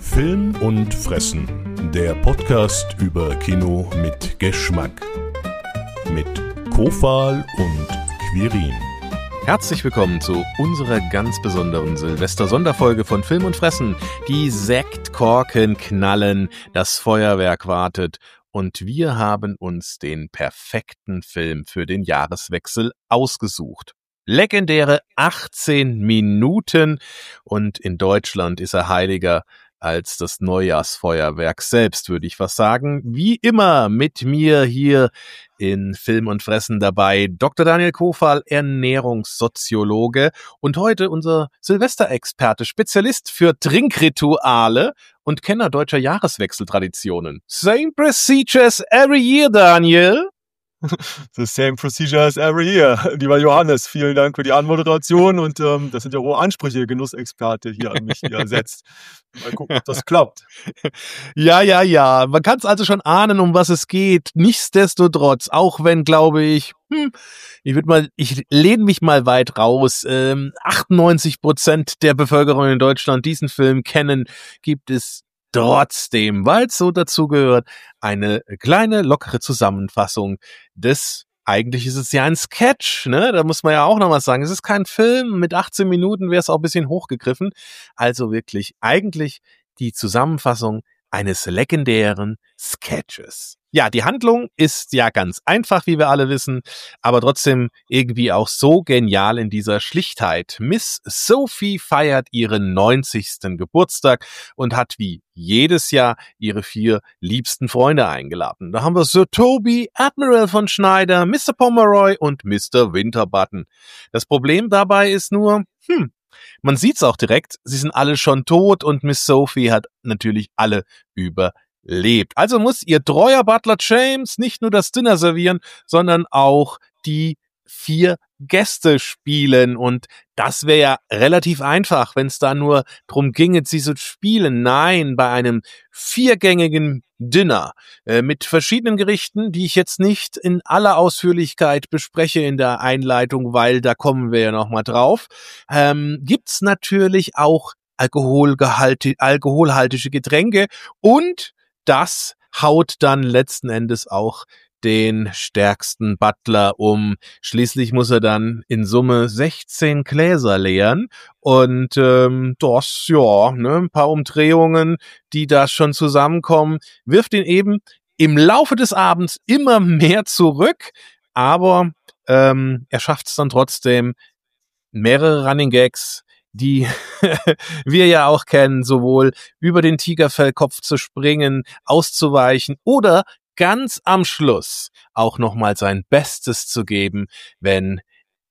Film und Fressen, der Podcast über Kino mit Geschmack. Mit Kofal und Quirin. Herzlich willkommen zu unserer ganz besonderen Silvester-Sonderfolge von Film und Fressen. Die Sektkorken knallen, das Feuerwerk wartet und wir haben uns den perfekten Film für den Jahreswechsel ausgesucht. Legendäre 18 Minuten und in Deutschland ist er heiliger als das Neujahrsfeuerwerk selbst, würde ich was sagen. Wie immer mit mir hier in Film und Fressen dabei Dr. Daniel Kofal, Ernährungssoziologe und heute unser Silvesterexperte, Spezialist für Trinkrituale und Kenner deutscher Jahreswechseltraditionen. Same procedures every year, Daniel. The same procedure as every year. Lieber Johannes, vielen Dank für die Anmoderation und das sind ja hohe Ansprüche, Genussexperte hier an mich hier setzt. Mal gucken, ob das klappt. Ja. Man kann es also schon ahnen, um was es geht. Nichtsdestotrotz, auch wenn, glaube ich, ich lehne mich mal weit raus, 98% der Bevölkerung in Deutschland diesen Film kennen, gibt es trotzdem, weil es so dazu gehört, eine kleine, lockere Zusammenfassung des, eigentlich ist es ja ein Sketch, ne? Da muss man ja auch noch was sagen. Es ist kein Film, mit 18 Minuten wäre es auch ein bisschen hochgegriffen. Also wirklich, eigentlich die Zusammenfassung eines legendären Sketches. Ja, die Handlung ist ja ganz einfach, wie wir alle wissen, aber trotzdem irgendwie auch so genial in dieser Schlichtheit. Miss Sophie feiert ihren 90. Geburtstag und hat wie jedes Jahr ihre 4 liebsten Freunde eingeladen. Da haben wir Sir Toby, Admiral von Schneider, Mr. Pomeroy und Mr. Winterbutton. Das Problem dabei ist nur, man sieht's auch direkt, sie sind alle schon tot und Miss Sophie hat natürlich alle überlebt. Also muss ihr treuer Butler James nicht nur das Dinner servieren, sondern auch die 4 Gäste spielen. Und das wäre ja relativ einfach, wenn es da nur drum ginge, sie zu spielen. Nein, bei einem 4-gängigen Dinner mit verschiedenen Gerichten, die ich jetzt nicht in aller Ausführlichkeit bespreche in der Einleitung, weil da kommen wir ja nochmal drauf, gibt's natürlich auch alkoholhaltige Getränke und das haut dann letzten Endes auch den stärksten Butler um. Schließlich muss er dann in Summe 16 Gläser leeren und das, ja, ein paar Umdrehungen, die da schon zusammenkommen, wirft ihn eben im Laufe des Abends immer mehr zurück, aber er schafft es dann trotzdem, mehrere Running Gags, die wir ja auch kennen, sowohl über den Tigerfellkopf zu springen, auszuweichen oder ganz am Schluss auch nochmal sein Bestes zu geben, wenn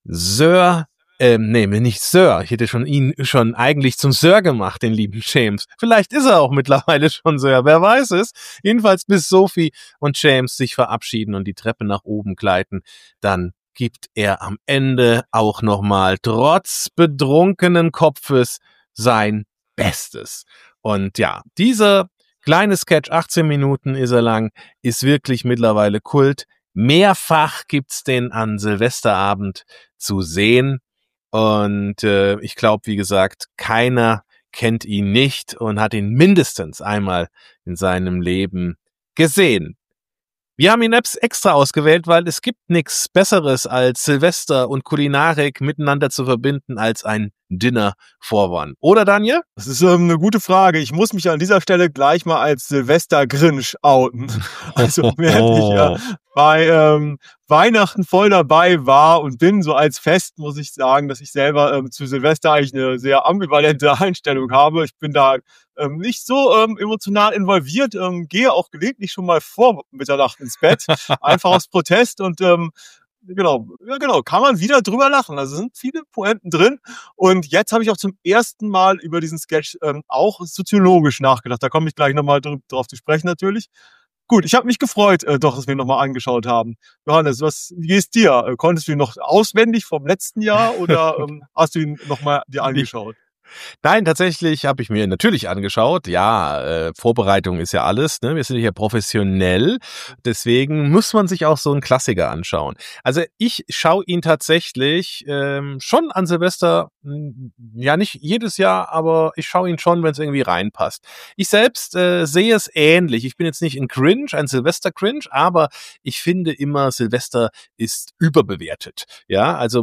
nicht Sir, ich hätte ihn schon eigentlich zum Sir gemacht, den lieben James. Vielleicht ist er auch mittlerweile schon Sir, wer weiß es. Jedenfalls bis Sophie und James sich verabschieden und die Treppe nach oben gleiten, dann gibt er am Ende auch nochmal trotz betrunkenen Kopfes sein Bestes. Und ja, dieser kleine Sketch, 18 Minuten ist er lang, ist wirklich mittlerweile Kult. Mehrfach gibt's den an Silvesterabend zu sehen. Und ich glaube, wie gesagt, keiner kennt ihn nicht und hat ihn mindestens einmal in seinem Leben gesehen. Wir haben ihn extra ausgewählt, weil es gibt nichts Besseres als Silvester und Kulinarik miteinander zu verbinden als ein Dinner for One. Oder, Daniel? Das ist eine gute Frage. Ich muss mich an dieser Stelle gleich mal als Silvester-Grinch outen. Also während ich bei Weihnachten voll dabei war und bin, so als Fest, muss ich sagen, dass ich selber zu Silvester eigentlich eine sehr ambivalente Einstellung habe. Ich bin da nicht so emotional involviert, gehe auch gelegentlich schon mal vor Mitternacht ins Bett, einfach aus Protest und genau, kann man wieder drüber lachen. Also sind viele Pointen drin und jetzt habe ich auch zum ersten Mal über diesen Sketch auch soziologisch nachgedacht. Da komme ich gleich nochmal drauf zu sprechen natürlich. Gut, ich habe mich gefreut, dass wir ihn nochmal angeschaut haben. Johannes, wie geht's dir? Konntest du ihn noch auswendig vom letzten Jahr oder hast du ihn nochmal dir angeschaut? Nein, tatsächlich habe ich mir natürlich angeschaut. Ja, Vorbereitung ist ja alles, ne? Wir sind ja professionell. Deswegen muss man sich auch so einen Klassiker anschauen. Also ich schaue ihn tatsächlich schon an Silvester, ja nicht jedes Jahr, aber ich schaue ihn schon, wenn es irgendwie reinpasst. Ich selbst sehe es ähnlich. Ich bin jetzt nicht ein Silvester-Cringe, aber ich finde immer, Silvester ist überbewertet. Ja, also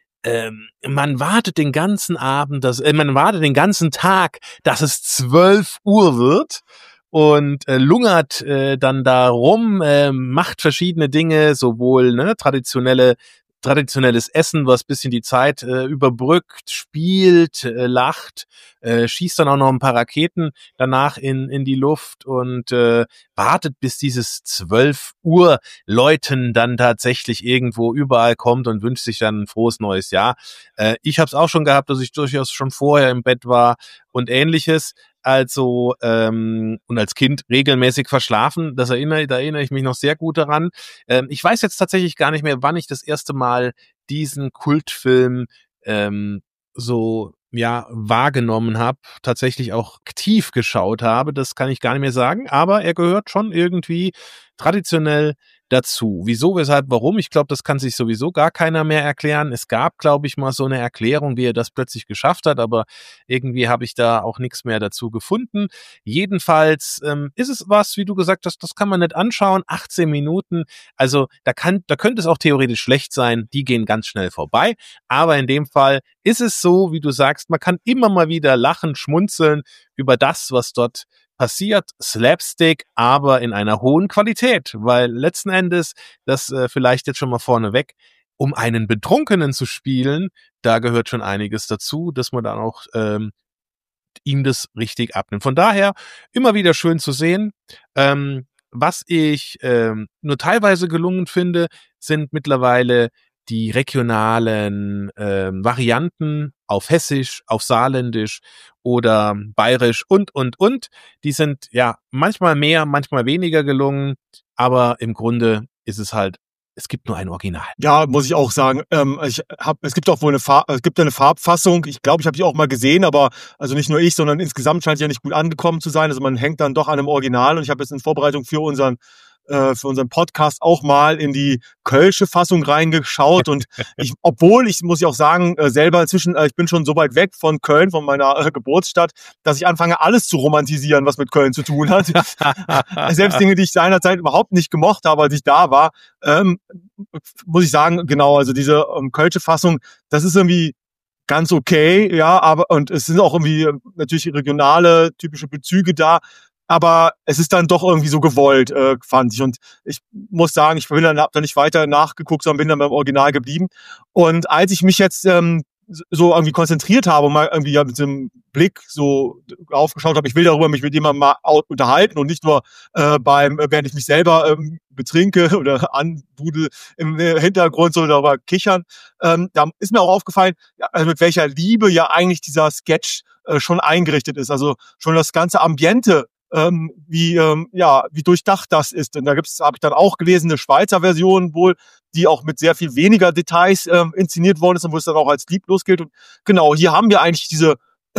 man wartet den ganzen man wartet den ganzen Tag, dass es 12 Uhr wird und lungert dann da rum, macht verschiedene Dinge, sowohl traditionelles Essen, was bisschen die Zeit überbrückt, spielt, lacht, schießt dann auch noch ein paar Raketen danach in die Luft und wartet, bis dieses 12 Uhr Läuten dann tatsächlich irgendwo überall kommt und wünscht sich dann ein frohes neues Jahr. Ich habe es auch schon gehabt, dass ich durchaus schon vorher im Bett war und Ähnliches. Also und als Kind regelmäßig verschlafen, da erinnere ich mich noch sehr gut daran. Ich weiß jetzt tatsächlich gar nicht mehr, wann ich das erste Mal diesen Kultfilm so wahrgenommen habe, tatsächlich auch aktiv geschaut habe. Das kann ich gar nicht mehr sagen, aber er gehört schon irgendwie traditionell dazu. Wieso, weshalb, warum? Ich glaube, das kann sich sowieso gar keiner mehr erklären. Es gab, glaube ich, mal so eine Erklärung, wie er das plötzlich geschafft hat, aber irgendwie habe ich da auch nichts mehr dazu gefunden. Jedenfalls ist es was, wie du gesagt hast, das kann man nicht anschauen. 18 Minuten, also da könnte es auch theoretisch schlecht sein, die gehen ganz schnell vorbei. Aber in dem Fall ist es so, wie du sagst, man kann immer mal wieder lachen, schmunzeln über das, was dort passiert, Slapstick, aber in einer hohen Qualität, weil letzten Endes, das vielleicht jetzt schon mal vorneweg, um einen Betrunkenen zu spielen, da gehört schon einiges dazu, dass man dann auch ihm das richtig abnimmt. Von daher immer wieder schön zu sehen. Was ich nur teilweise gelungen finde, sind mittlerweile die regionalen Varianten auf Hessisch, auf Saarländisch oder Bayerisch und. Die sind ja manchmal mehr, manchmal weniger gelungen, aber im Grunde ist es halt, es gibt nur ein Original. Ja, muss ich auch sagen. Es gibt auch wohl eine Farbfassung. Ich glaube, ich habe die auch mal gesehen, aber also nicht nur ich, sondern insgesamt scheint die ja nicht gut angekommen zu sein. Also man hängt dann doch an einem Original und ich habe jetzt in Vorbereitung für unseren Podcast auch mal in die kölsche Fassung reingeschaut und muss ich auch sagen, selber inzwischen, ich bin schon so weit weg von Köln, von meiner Geburtsstadt, dass ich anfange, alles zu romantisieren, was mit Köln zu tun hat. Selbst Dinge, die ich seinerzeit überhaupt nicht gemocht habe, als ich da war, muss ich sagen, genau, also diese kölsche Fassung, das ist irgendwie ganz okay, ja, und es sind auch irgendwie natürlich regionale, typische Bezüge da, aber es ist dann doch irgendwie so gewollt, fand ich. Und ich muss sagen, ich habe da nicht weiter nachgeguckt, sondern bin dann beim Original geblieben. Und als ich mich jetzt so irgendwie konzentriert habe und mal irgendwie mit dem Blick so aufgeschaut habe, ich will darüber mich mit jemandem mal unterhalten und nicht nur während ich mich selber betrinke oder anbudel im Hintergrund so darüber kichern, da ist mir auch aufgefallen, also mit welcher Liebe ja eigentlich dieser Sketch schon eingerichtet ist. Also schon das ganze Ambiente, wie durchdacht das ist. Und da habe ich dann auch gelesen, eine Schweizer Version wohl, die auch mit sehr viel weniger Details inszeniert worden ist und wo es dann auch als lieblos gilt. Und genau, hier haben wir eigentlich diese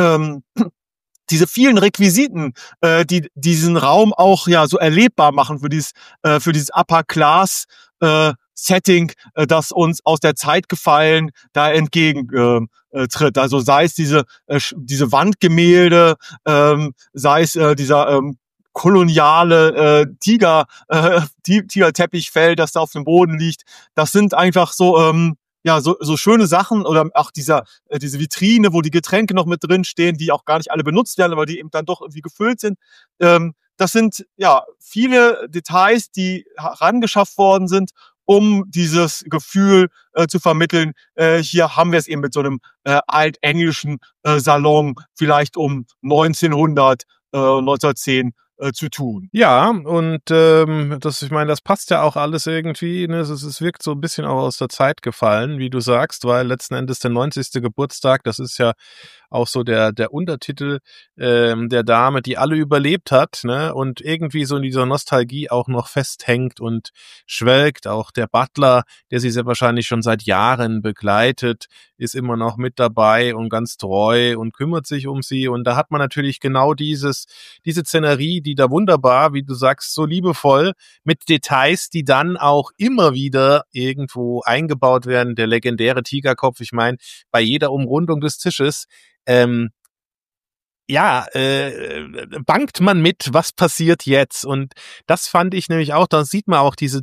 vielen Requisiten, die diesen Raum auch ja so erlebbar machen für dieses Upper Class Setting, das uns aus der Zeit gefallen da entgegen tritt. Also sei es diese Wandgemälde, sei es dieser koloniale Tigerteppichfell, das da auf dem Boden liegt. Das sind einfach so so schöne Sachen, oder auch diese Vitrine, wo die Getränke noch mit drin stehen, die auch gar nicht alle benutzt werden, aber die eben dann doch irgendwie gefüllt sind. Das sind ja viele Details, die herangeschafft worden sind, um dieses Gefühl zu vermitteln. Hier haben wir es eben mit so einem altenglischen Salon vielleicht um 1910 zu tun. Ja, und ich meine, das passt ja auch alles irgendwie, ne? Es wirkt so ein bisschen auch aus der Zeit gefallen, wie du sagst, weil letzten Endes der 90. Geburtstag, das ist ja auch so der Untertitel der Dame, die alle überlebt hat, ne, und irgendwie so in dieser Nostalgie auch noch festhängt und schwelgt. Auch der Butler, der sie sehr wahrscheinlich schon seit Jahren begleitet, ist immer noch mit dabei und ganz treu und kümmert sich um sie. Und da hat man natürlich genau diese Szenerie, die da wunderbar, wie du sagst, so liebevoll mit Details, die dann auch immer wieder irgendwo eingebaut werden. Der legendäre Tigerkopf, ich meine, bei jeder Umrundung des Tisches, bangt man mit, was passiert jetzt? Und das fand ich nämlich auch, da sieht man auch diese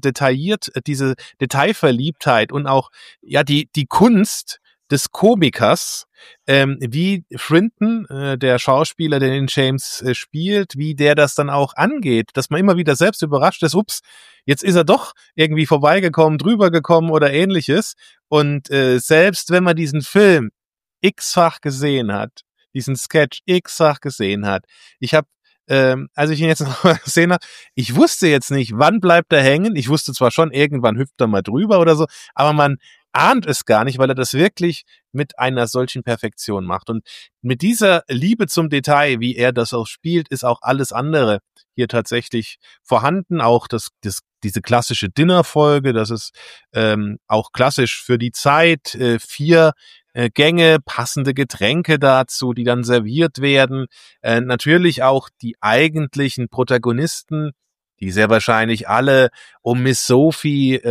Detailverliebtheit und auch, ja, die Kunst des Komikers, wie Frinton, der Schauspieler, der den James spielt, wie der das dann auch angeht, dass man immer wieder selbst überrascht ist, ups, jetzt ist er doch irgendwie vorbeigekommen, drüber gekommen oder ähnliches. Und selbst wenn man diesen Film x-fach gesehen hat, diesen Sketch x-fach gesehen hat, ich habe als ich ihn jetzt noch mal gesehen habe, ich wusste jetzt nicht, wann bleibt er hängen. Ich wusste zwar schon, irgendwann hüpft er mal drüber oder so, aber man ahnt es gar nicht, weil er das wirklich mit einer solchen Perfektion macht. Und mit dieser Liebe zum Detail, wie er das auch spielt, ist auch alles andere hier tatsächlich vorhanden. Auch diese klassische Dinnerfolge, das ist auch klassisch für die Zeit, 4 Gänge, passende Getränke dazu, die dann serviert werden. Natürlich auch die eigentlichen Protagonisten, die sehr wahrscheinlich alle um Miss Sophie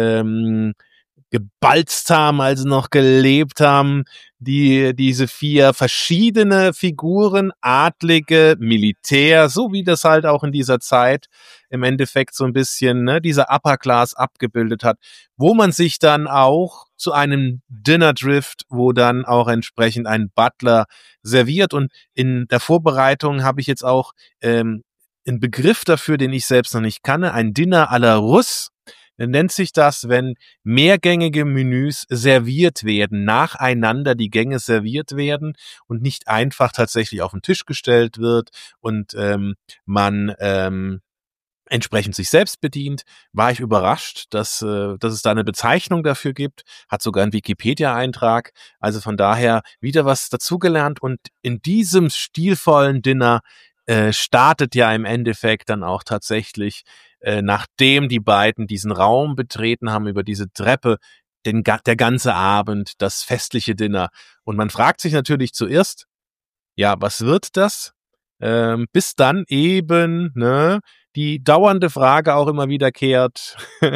gebalzt haben, als sie noch gelebt haben, diese 4 verschiedene Figuren, Adlige, Militär, so wie das halt auch in dieser Zeit im Endeffekt so ein bisschen, ne, dieser Upper Class abgebildet hat, wo man sich dann auch zu einem Dinner trifft, wo dann auch entsprechend ein Butler serviert. Und in der Vorbereitung habe ich jetzt auch einen Begriff dafür, den ich selbst noch nicht kannte, ein Dinner à la Russe. Nennt sich das, wenn mehrgängige Menüs serviert werden, nacheinander die Gänge serviert werden und nicht einfach tatsächlich auf den Tisch gestellt wird und man entsprechend sich selbst bedient. War ich überrascht, dass es da eine Bezeichnung dafür gibt, hat sogar einen Wikipedia-Eintrag, also von daher wieder was dazugelernt. Und in diesem stilvollen Dinner startet ja im Endeffekt dann auch tatsächlich, nachdem die beiden diesen Raum betreten haben, über diese Treppe, der ganze Abend, das festliche Dinner. Und man fragt sich natürlich zuerst, ja, was wird das? Bis dann eben, ne, die dauernde Frage auch immer wiederkehrt.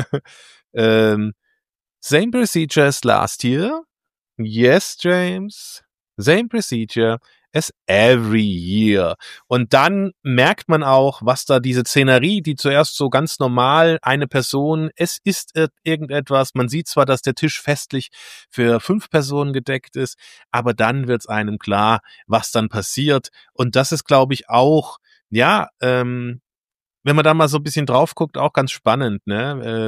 Same procedure as last year? Yes, James. Same procedure as every year. Und dann merkt man auch, was da diese Szenerie, die zuerst so ganz normal eine Person, es ist irgendetwas, man sieht zwar, dass der Tisch festlich für 5 Personen gedeckt ist, aber dann wird's einem klar, was dann passiert. Und das ist, glaube ich, auch, ja, wenn man da mal so ein bisschen drauf guckt, auch ganz spannend, ne?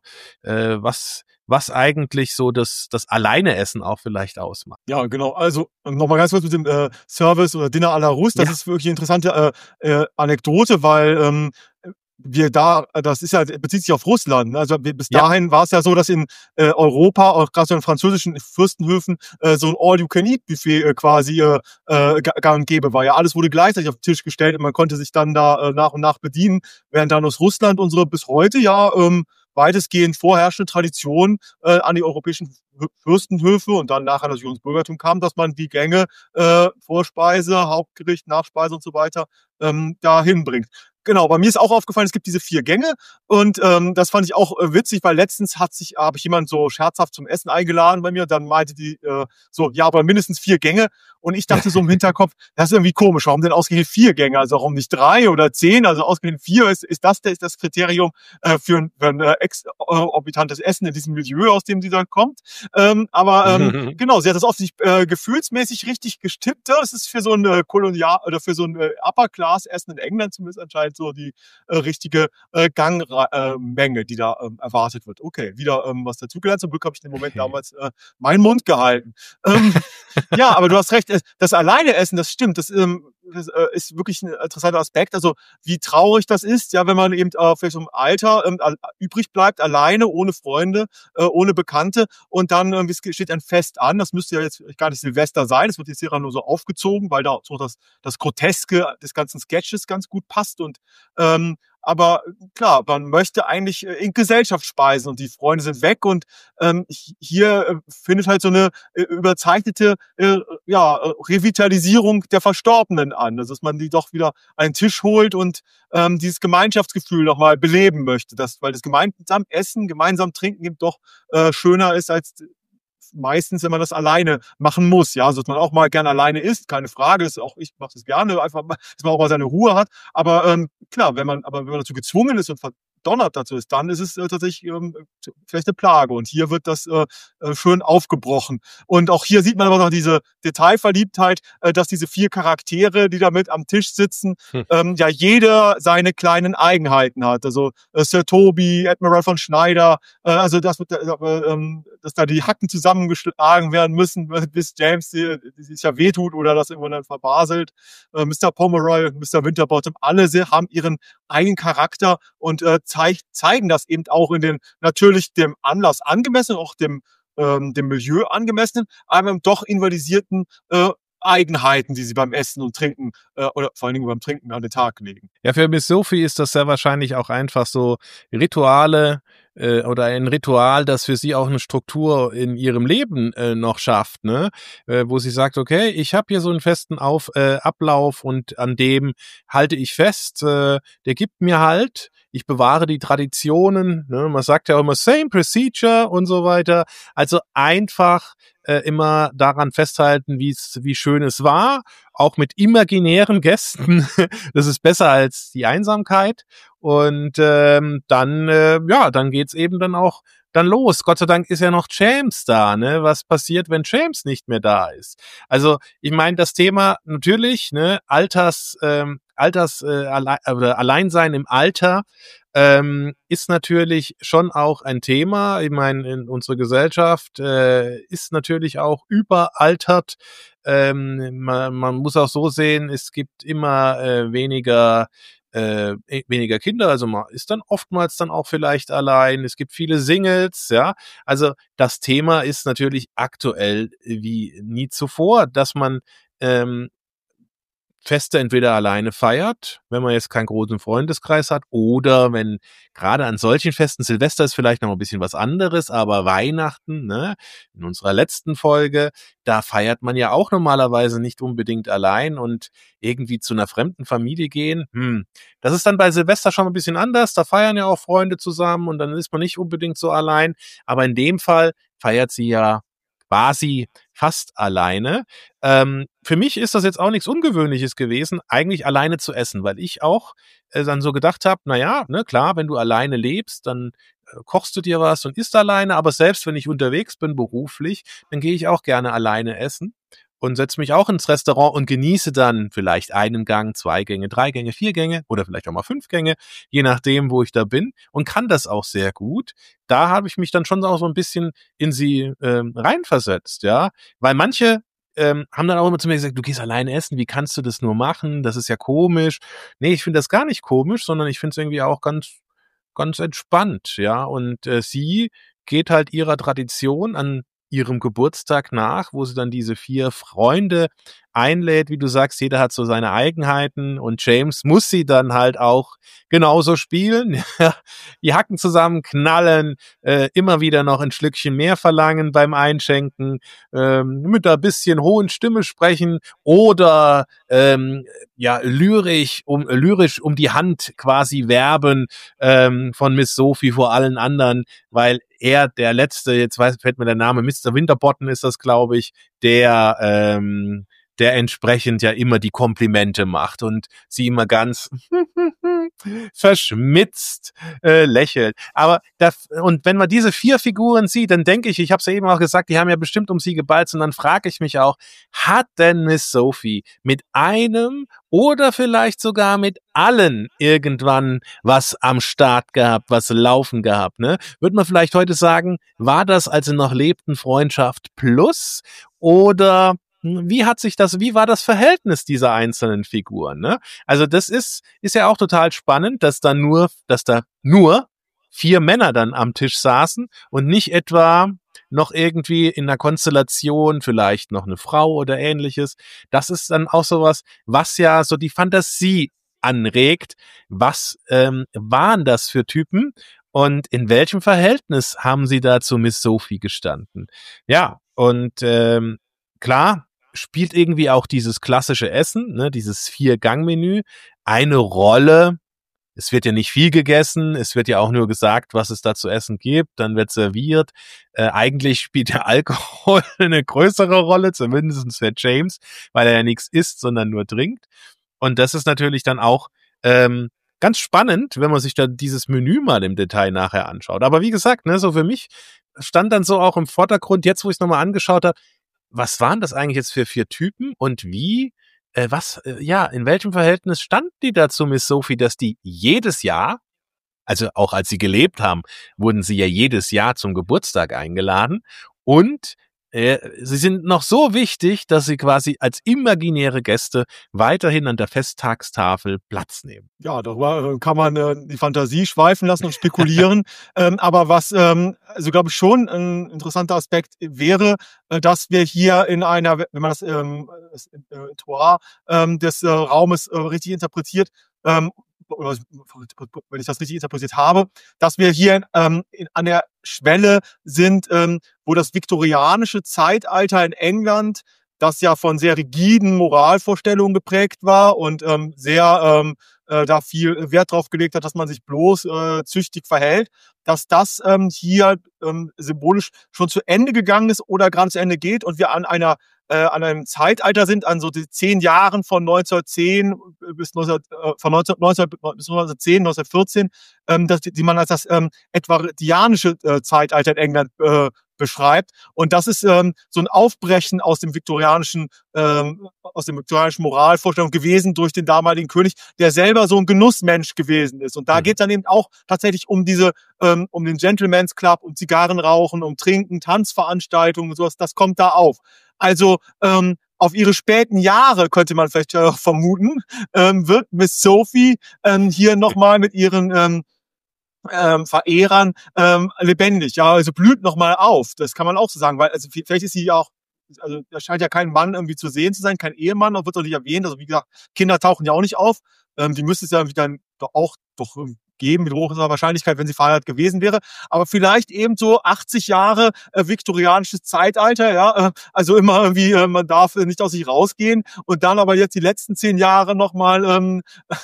Was eigentlich so das Alleineessen auch vielleicht ausmacht. Ja, genau. Also nochmal ganz kurz mit dem Service oder Dinner à la Russe. Das ist wirklich eine interessante Anekdote, weil das ist ja, bezieht sich auf Russland. Also bis dahin war es ja so, dass in Europa, auch gerade so in französischen Fürstenhöfen, so ein All-You-Can-Eat-Buffet quasi gang und gäbe war. Ja, alles wurde gleichzeitig auf den Tisch gestellt und man konnte sich dann da nach und nach bedienen, während dann aus Russland unsere bis heute weitestgehend vorherrschende Tradition an die europäischen Fürstenhöfe und dann nachher natürlich ins Bürgertum kam, dass man die Gänge, Vorspeise, Hauptgericht, Nachspeise und so weiter dahin bringt. Genau, bei mir ist auch aufgefallen, es gibt diese 4 Gänge und das fand ich auch witzig, weil letztens habe ich jemanden so scherzhaft zum Essen eingeladen bei mir, dann meinte die ja, aber mindestens 4 Gänge und ich dachte so im Hinterkopf, das ist irgendwie komisch, warum denn ausgerechnet 4 Gänge, also warum nicht 3 oder 10, also ausgerechnet 4 ist das Kriterium für ein exorbitantes Essen in diesem Milieu, aus dem die dann kommt. Genau, sie hat das offensichtlich gefühlsmäßig richtig gestippt. Das ist für so ein für so ein Upper-Class-Essen in England zumindest anscheinend so die richtige Gangmenge, die da erwartet wird. Okay, wieder was dazugelernt. Zum Glück habe ich in dem Moment damals meinen Mund gehalten. Ja, aber du hast recht, das Alleineessen, das stimmt. Das ist wirklich ein interessanter Aspekt. Also wie traurig das ist, ja, wenn man eben vielleicht im Alter übrig bleibt, alleine, ohne Freunde, ohne Bekannte und dann steht ein Fest an. Das müsste ja jetzt gar nicht Silvester sein. Das wird jetzt hier nur so aufgezogen, weil da so das Groteske des ganzen Sketches ganz gut passt und aber klar, man möchte eigentlich in Gesellschaft speisen und die Freunde sind weg und hier findet halt so eine überzeichnete Revitalisierung der Verstorbenen an. Also dass man die doch wieder an den Tisch holt und dieses Gemeinschaftsgefühl nochmal beleben möchte. Weil das gemeinsam Essen, gemeinsam Trinken eben doch schöner ist als meistens, wenn man das alleine machen muss, ja, also dass man auch mal gerne alleine isst, keine Frage, ich mache das gerne, einfach, dass man auch mal seine Ruhe hat, aber klar, wenn man dazu gezwungen ist und verdonnert dazu ist, dann ist es tatsächlich vielleicht eine Plage und hier wird das schön aufgebrochen und auch hier sieht man aber noch diese Detailverliebtheit, dass diese 4 Charaktere, die da mit am Tisch sitzen, ja jeder seine kleinen Eigenheiten hat, also Sir Toby, Admiral von Schneider, also dass da die Hacken zusammengeschlagen werden müssen, bis James die sich ja wehtut oder das irgendwann dann verbaselt. Mr. Pomeroy und Mr. Winterbottom, alle haben ihren eigenen Charakter und zeigen das eben auch natürlich dem Anlass angemessen, auch dem Milieu angemessenen, aber doch invalidisierten Eigenheiten, die sie beim Essen und Trinken oder vor allen Dingen beim Trinken an den Tag legen. Ja, für Miss Sophie ist das sehr wahrscheinlich auch einfach so Rituale oder ein Ritual, das für sie auch eine Struktur in ihrem Leben noch schafft, ne? Wo sie sagt, okay, ich habe hier so einen festen Ablauf und an dem halte ich fest, der gibt mir Halt, ich bewahre die Traditionen, ne? Man sagt ja auch immer same procedure und so weiter, also einfach immer daran festhalten, wie schön es war, auch mit imaginären Gästen. Das ist besser als die Einsamkeit. Und dann geht's eben dann auch dann los. Gott sei Dank ist ja noch James da, ne? Was passiert, wenn James nicht mehr da ist? Also ich meine, das Thema natürlich, ne, Alleinsein im Alter ist natürlich schon auch ein Thema. Ich meine, in unserer Gesellschaft ist natürlich auch überaltert. Man muss auch so sehen, es gibt immer weniger Kinder, also man ist dann oftmals dann auch vielleicht allein. Es gibt viele Singles, ja. Also das Thema ist natürlich aktuell wie nie zuvor, dass man Feste entweder alleine feiert, wenn man jetzt keinen großen Freundeskreis hat, oder wenn gerade an solchen Festen, Silvester ist vielleicht noch ein bisschen was anderes, aber Weihnachten, ne, in unserer letzten Folge, da feiert man ja auch normalerweise nicht unbedingt allein und irgendwie zu einer fremden Familie gehen, das ist dann bei Silvester schon ein bisschen anders, da feiern ja auch Freunde zusammen und dann ist man nicht unbedingt so allein, aber in dem Fall feiert sie ja quasi fast alleine. Für mich ist das jetzt auch nichts Ungewöhnliches gewesen, eigentlich alleine zu essen, weil ich auch dann so gedacht habe, naja, ne, klar, wenn du alleine lebst, dann kochst du dir was und isst alleine, aber selbst wenn ich unterwegs bin beruflich, dann gehe ich auch gerne alleine essen und setze mich auch ins Restaurant und genieße dann vielleicht einen Gang, 2 Gänge, 3 Gänge, 4 Gänge oder vielleicht auch mal 5 Gänge, je nachdem, wo ich da bin und kann das auch sehr gut. Da habe ich mich dann schon auch so ein bisschen in sie reinversetzt, ja, weil manche haben dann auch immer zu mir gesagt, du gehst alleine essen, wie kannst du das nur machen? Das ist ja komisch. Nee, ich finde das gar nicht komisch, sondern ich finde es irgendwie auch ganz, ganz entspannt, ja, und sie geht halt ihrer Tradition an ihrem Geburtstag nach, wo sie dann diese 4 Freunde einlädt, wie du sagst, jeder hat so seine Eigenheiten und James muss sie dann halt auch genauso spielen, die Hacken zusammen knallen, immer wieder noch ein Schlückchen mehr verlangen beim Einschenken, mit ein bisschen hohen Stimme sprechen oder lyrisch um die Hand quasi werben von Miss Sophie vor allen anderen, weil er, der letzte, jetzt fällt mir der Name, Mr. Winterbottom ist das, glaube ich, der entsprechend ja immer die Komplimente macht und sie immer ganz verschmitzt lächelt. Aber und wenn man diese 4 Figuren sieht, dann denke ich habe es ja eben auch gesagt, die haben ja bestimmt um sie gebalzt und dann frage ich mich auch, hat denn Miss Sophie mit einem oder vielleicht sogar mit allen irgendwann was am Start gehabt, was laufen gehabt, ne? Würde man vielleicht heute sagen, war das, als sie noch lebten, Freundschaft plus oder wie war das Verhältnis dieser einzelnen Figuren, ne? Also das ist ja auch total spannend, dass da nur 4 Männer dann am Tisch saßen und nicht etwa noch irgendwie in einer Konstellation vielleicht noch eine Frau oder ähnliches. Das ist dann auch sowas, was ja so die Fantasie anregt. Was waren das für Typen und in welchem Verhältnis haben sie da zu Miss Sophie gestanden? Ja, und klar spielt irgendwie auch dieses klassische Essen, ne, dieses 4-Gang-Menü, eine Rolle. Es wird ja nicht viel gegessen, es wird ja auch nur gesagt, was es da zu essen gibt, dann wird serviert. Eigentlich spielt der Alkohol eine größere Rolle, zumindest für James, weil er ja nichts isst, sondern nur trinkt. Und das ist natürlich dann auch ganz spannend, wenn man sich dann dieses Menü mal im Detail nachher anschaut. Aber wie gesagt, ne, so für mich stand dann so auch im Vordergrund, jetzt wo ich es nochmal angeschaut habe, was waren das eigentlich jetzt für 4 Typen und wie, in welchem Verhältnis standen die da zu Miss Sophie, dass die jedes Jahr, also auch als sie gelebt haben, wurden sie ja jedes Jahr zum Geburtstag eingeladen und sie sind noch so wichtig, dass sie quasi als imaginäre Gäste weiterhin an der Festtagstafel Platz nehmen. Ja, darüber kann man die Fantasie schweifen lassen und spekulieren. Aber was, also glaube ich schon ein interessanter Aspekt wäre, dass wir hier in einer, wenn man das Entourage des Raumes richtig interpretiert, oder wenn ich das richtig interpretiert habe, dass wir hier an der Schwelle sind, wo das viktorianische Zeitalter in England, das ja von sehr rigiden Moralvorstellungen geprägt war und sehr da viel Wert drauf gelegt hat, dass man sich bloß züchtig verhält, dass das hier symbolisch schon zu Ende gegangen ist oder gerade zu Ende geht und wir an einem Zeitalter sind, an so die 10 Jahren von 1910 bis 1910, 1914, die man als das edwardianische Zeitalter in England beschreibt. Und das ist so ein Aufbrechen aus dem viktorianischen Moralvorstellung gewesen durch den damaligen König, der selber so ein Genussmensch gewesen ist. Und da geht es dann eben auch tatsächlich um um den Gentleman's Club, um Zigarrenrauchen, um Trinken, Tanzveranstaltungen und sowas. Das kommt da auf. Also auf ihre späten Jahre, könnte man vielleicht vermuten, wird Miss Sophie hier nochmal mit ihren Verehrern lebendig. Ja, also blüht nochmal auf. Das kann man auch so sagen, weil also vielleicht ist sie ja auch, also da scheint ja kein Mann irgendwie zu sehen zu sein, kein Ehemann, auch wird auch nicht erwähnt. Also wie gesagt, Kinder tauchen ja auch nicht auf. Die müsste es ja dann auch doch geben, mit großer Wahrscheinlichkeit, wenn sie verheiratet gewesen wäre. Aber vielleicht eben so 80 Jahre viktorianisches Zeitalter, ja, also immer irgendwie, man darf nicht aus sich rausgehen und dann aber jetzt die letzten 10 Jahre nochmal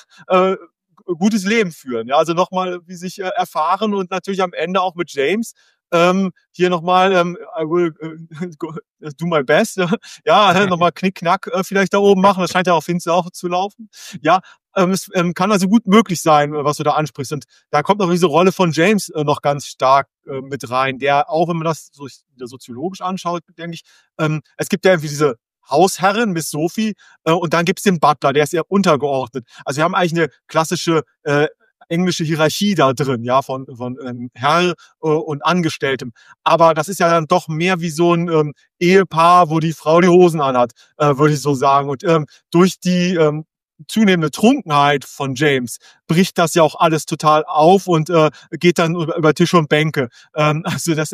gutes Leben führen, ja, also nochmal wie sich erfahren und natürlich am Ende auch mit James hier nochmal I will do my best, ja, nochmal Knick-Knack vielleicht da oben machen, das scheint ja auf hinzulaufen, ja, es kann also gut möglich sein, was du da ansprichst und da kommt noch diese Rolle von James noch ganz stark mit rein, der auch, wenn man das so soziologisch anschaut, denke ich, es gibt ja irgendwie diese Hausherrin, Miss Sophie, und dann gibt's den Butler, der ist eher untergeordnet. Also wir haben eigentlich eine klassische englische Hierarchie da drin, ja, von Herr und Angestelltem. Aber das ist ja dann doch mehr wie so ein Ehepaar, wo die Frau die Hosen anhat, würde ich so sagen. Und durch die zunehmende Trunkenheit von James bricht das ja auch alles total auf und geht dann über Tische und Bänke. Also das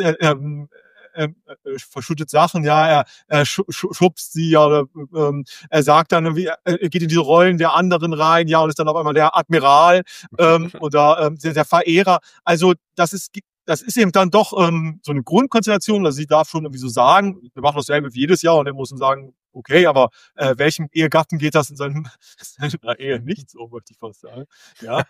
verschüttet Sachen, ja, er schubst sie, ja, oder er sagt dann irgendwie, er geht in diese Rollen der anderen rein, ja, und ist dann auf einmal der Admiral oder der Verehrer. Also das ist eben dann doch so eine Grundkonstellation, also sie darf schon irgendwie so sagen, wir machen dasselbe wie jedes Jahr und er muss dann sagen, okay, aber welchem Ehegatten geht das in seiner Ehe nicht so, möchte ich fast sagen. Ja.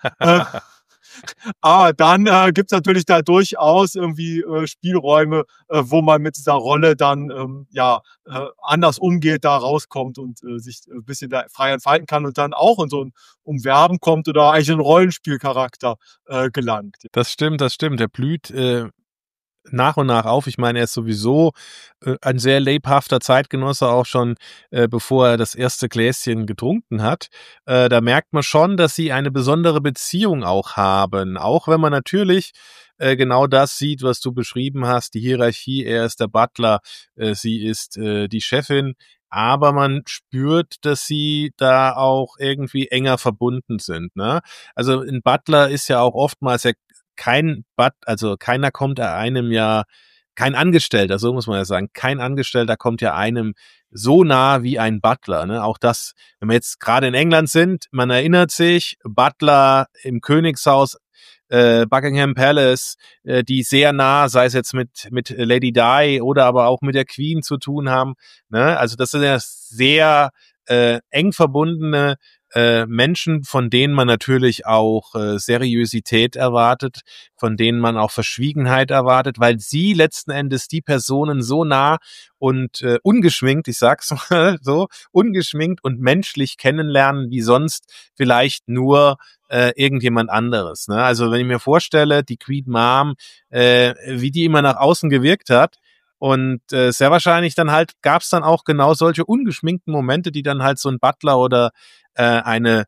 Aber dann gibt's natürlich da durchaus irgendwie Spielräume, wo man mit dieser Rolle dann anders umgeht, da rauskommt und sich ein bisschen da frei entfalten kann und dann auch in so ein Umwerben kommt oder eigentlich in einen Rollenspielcharakter gelangt. Das stimmt. Der blüht nach und nach auf. Ich meine, er ist sowieso ein sehr lebhafter Zeitgenosse, auch schon bevor er das erste Gläschen getrunken hat. Da merkt man schon, dass sie eine besondere Beziehung auch haben. Auch wenn man natürlich genau das sieht, was du beschrieben hast, die Hierarchie, er ist der Butler, sie ist die Chefin. aber man spürt, dass sie da auch irgendwie enger verbunden sind, ne? Also ein Butler ist ja auch oftmals ja also keiner kommt einem ja, kein Angestellter, so muss man ja sagen, kein Angestellter kommt ja einem so nah wie ein Butler, ne? Auch das, wenn wir jetzt gerade in England sind, man erinnert sich, Butler im Königshaus, Buckingham Palace, die sehr nah, sei es jetzt mit Lady Di oder aber auch mit der Queen zu tun haben, ne? Also das sind ja sehr eng verbundene Menschen, von denen man natürlich auch Seriosität erwartet, von denen man auch Verschwiegenheit erwartet, weil sie letzten Endes die Personen so nah und ungeschminkt, ich sag's mal so, ungeschminkt und menschlich kennenlernen, wie sonst vielleicht nur irgendjemand anderes. Ne? Also wenn ich mir vorstelle, die Queen Mom, wie die immer nach außen gewirkt hat, und sehr wahrscheinlich dann halt gab's dann auch genau solche ungeschminkten Momente, die dann halt so ein Butler oder eine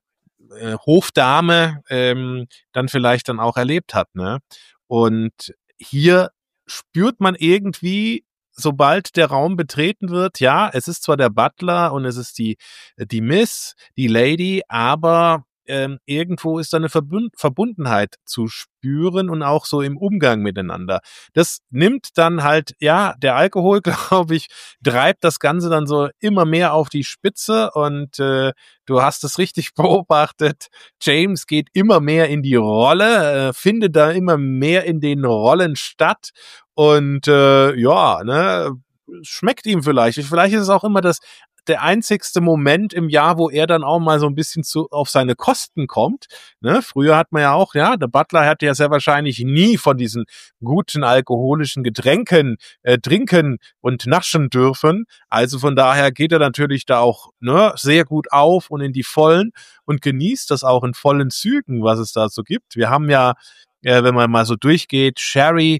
Hofdame dann vielleicht dann auch erlebt hat, ne? Und hier spürt man irgendwie, sobald der Raum betreten wird, ja, es ist zwar der Butler und es ist die Miss, die Lady, aber irgendwo ist da eine Verbundenheit zu spüren und auch so im Umgang miteinander. Das nimmt dann halt, ja, der Alkohol, glaube ich, treibt das Ganze dann so immer mehr auf die Spitze und du hast es richtig beobachtet. James geht immer mehr in die Rolle, findet da immer mehr in den Rollen statt und ja, ne, schmeckt ihm vielleicht. Vielleicht ist es auch immer der einzigste Moment im Jahr, wo er dann auch mal so ein bisschen auf seine Kosten kommt. Ne? Früher hat man ja auch, ja, der Butler hat ja sehr wahrscheinlich nie von diesen guten alkoholischen Getränken trinken und naschen dürfen. Also von daher geht er natürlich da auch, ne, sehr gut auf und in die Vollen und genießt das auch in vollen Zügen, was es da so gibt. Wir haben ja, wenn man mal so durchgeht, Sherry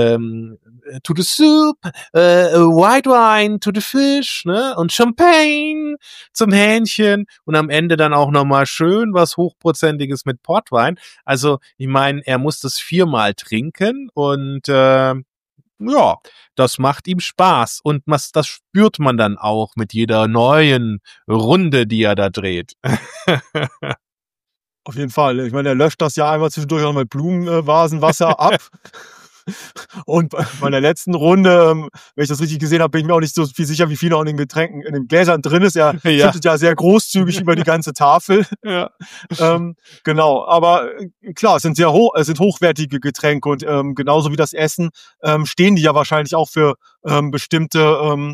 to the soup, White Wine to the fish, ne, und Champagne zum Hähnchen und am Ende dann auch nochmal schön was Hochprozentiges mit Portwein. Also ich meine, er muss das 4-mal trinken und ja, das macht ihm Spaß und das spürt man dann auch mit jeder neuen Runde, die er da dreht. Auf jeden Fall. Ich meine, er löscht das ja einmal zwischendurch auch mit Blumenvasenwasser ab. Und bei der letzten Runde, wenn ich das richtig gesehen habe, bin ich mir auch nicht so viel sicher, wie viel noch in den Getränken, in den Gläsern drin ist. Er schüttet ja sehr großzügig über die ganze Tafel. Ja. Genau, aber klar, es sind hochwertige Getränke und genauso wie das Essen stehen die ja wahrscheinlich auch für bestimmte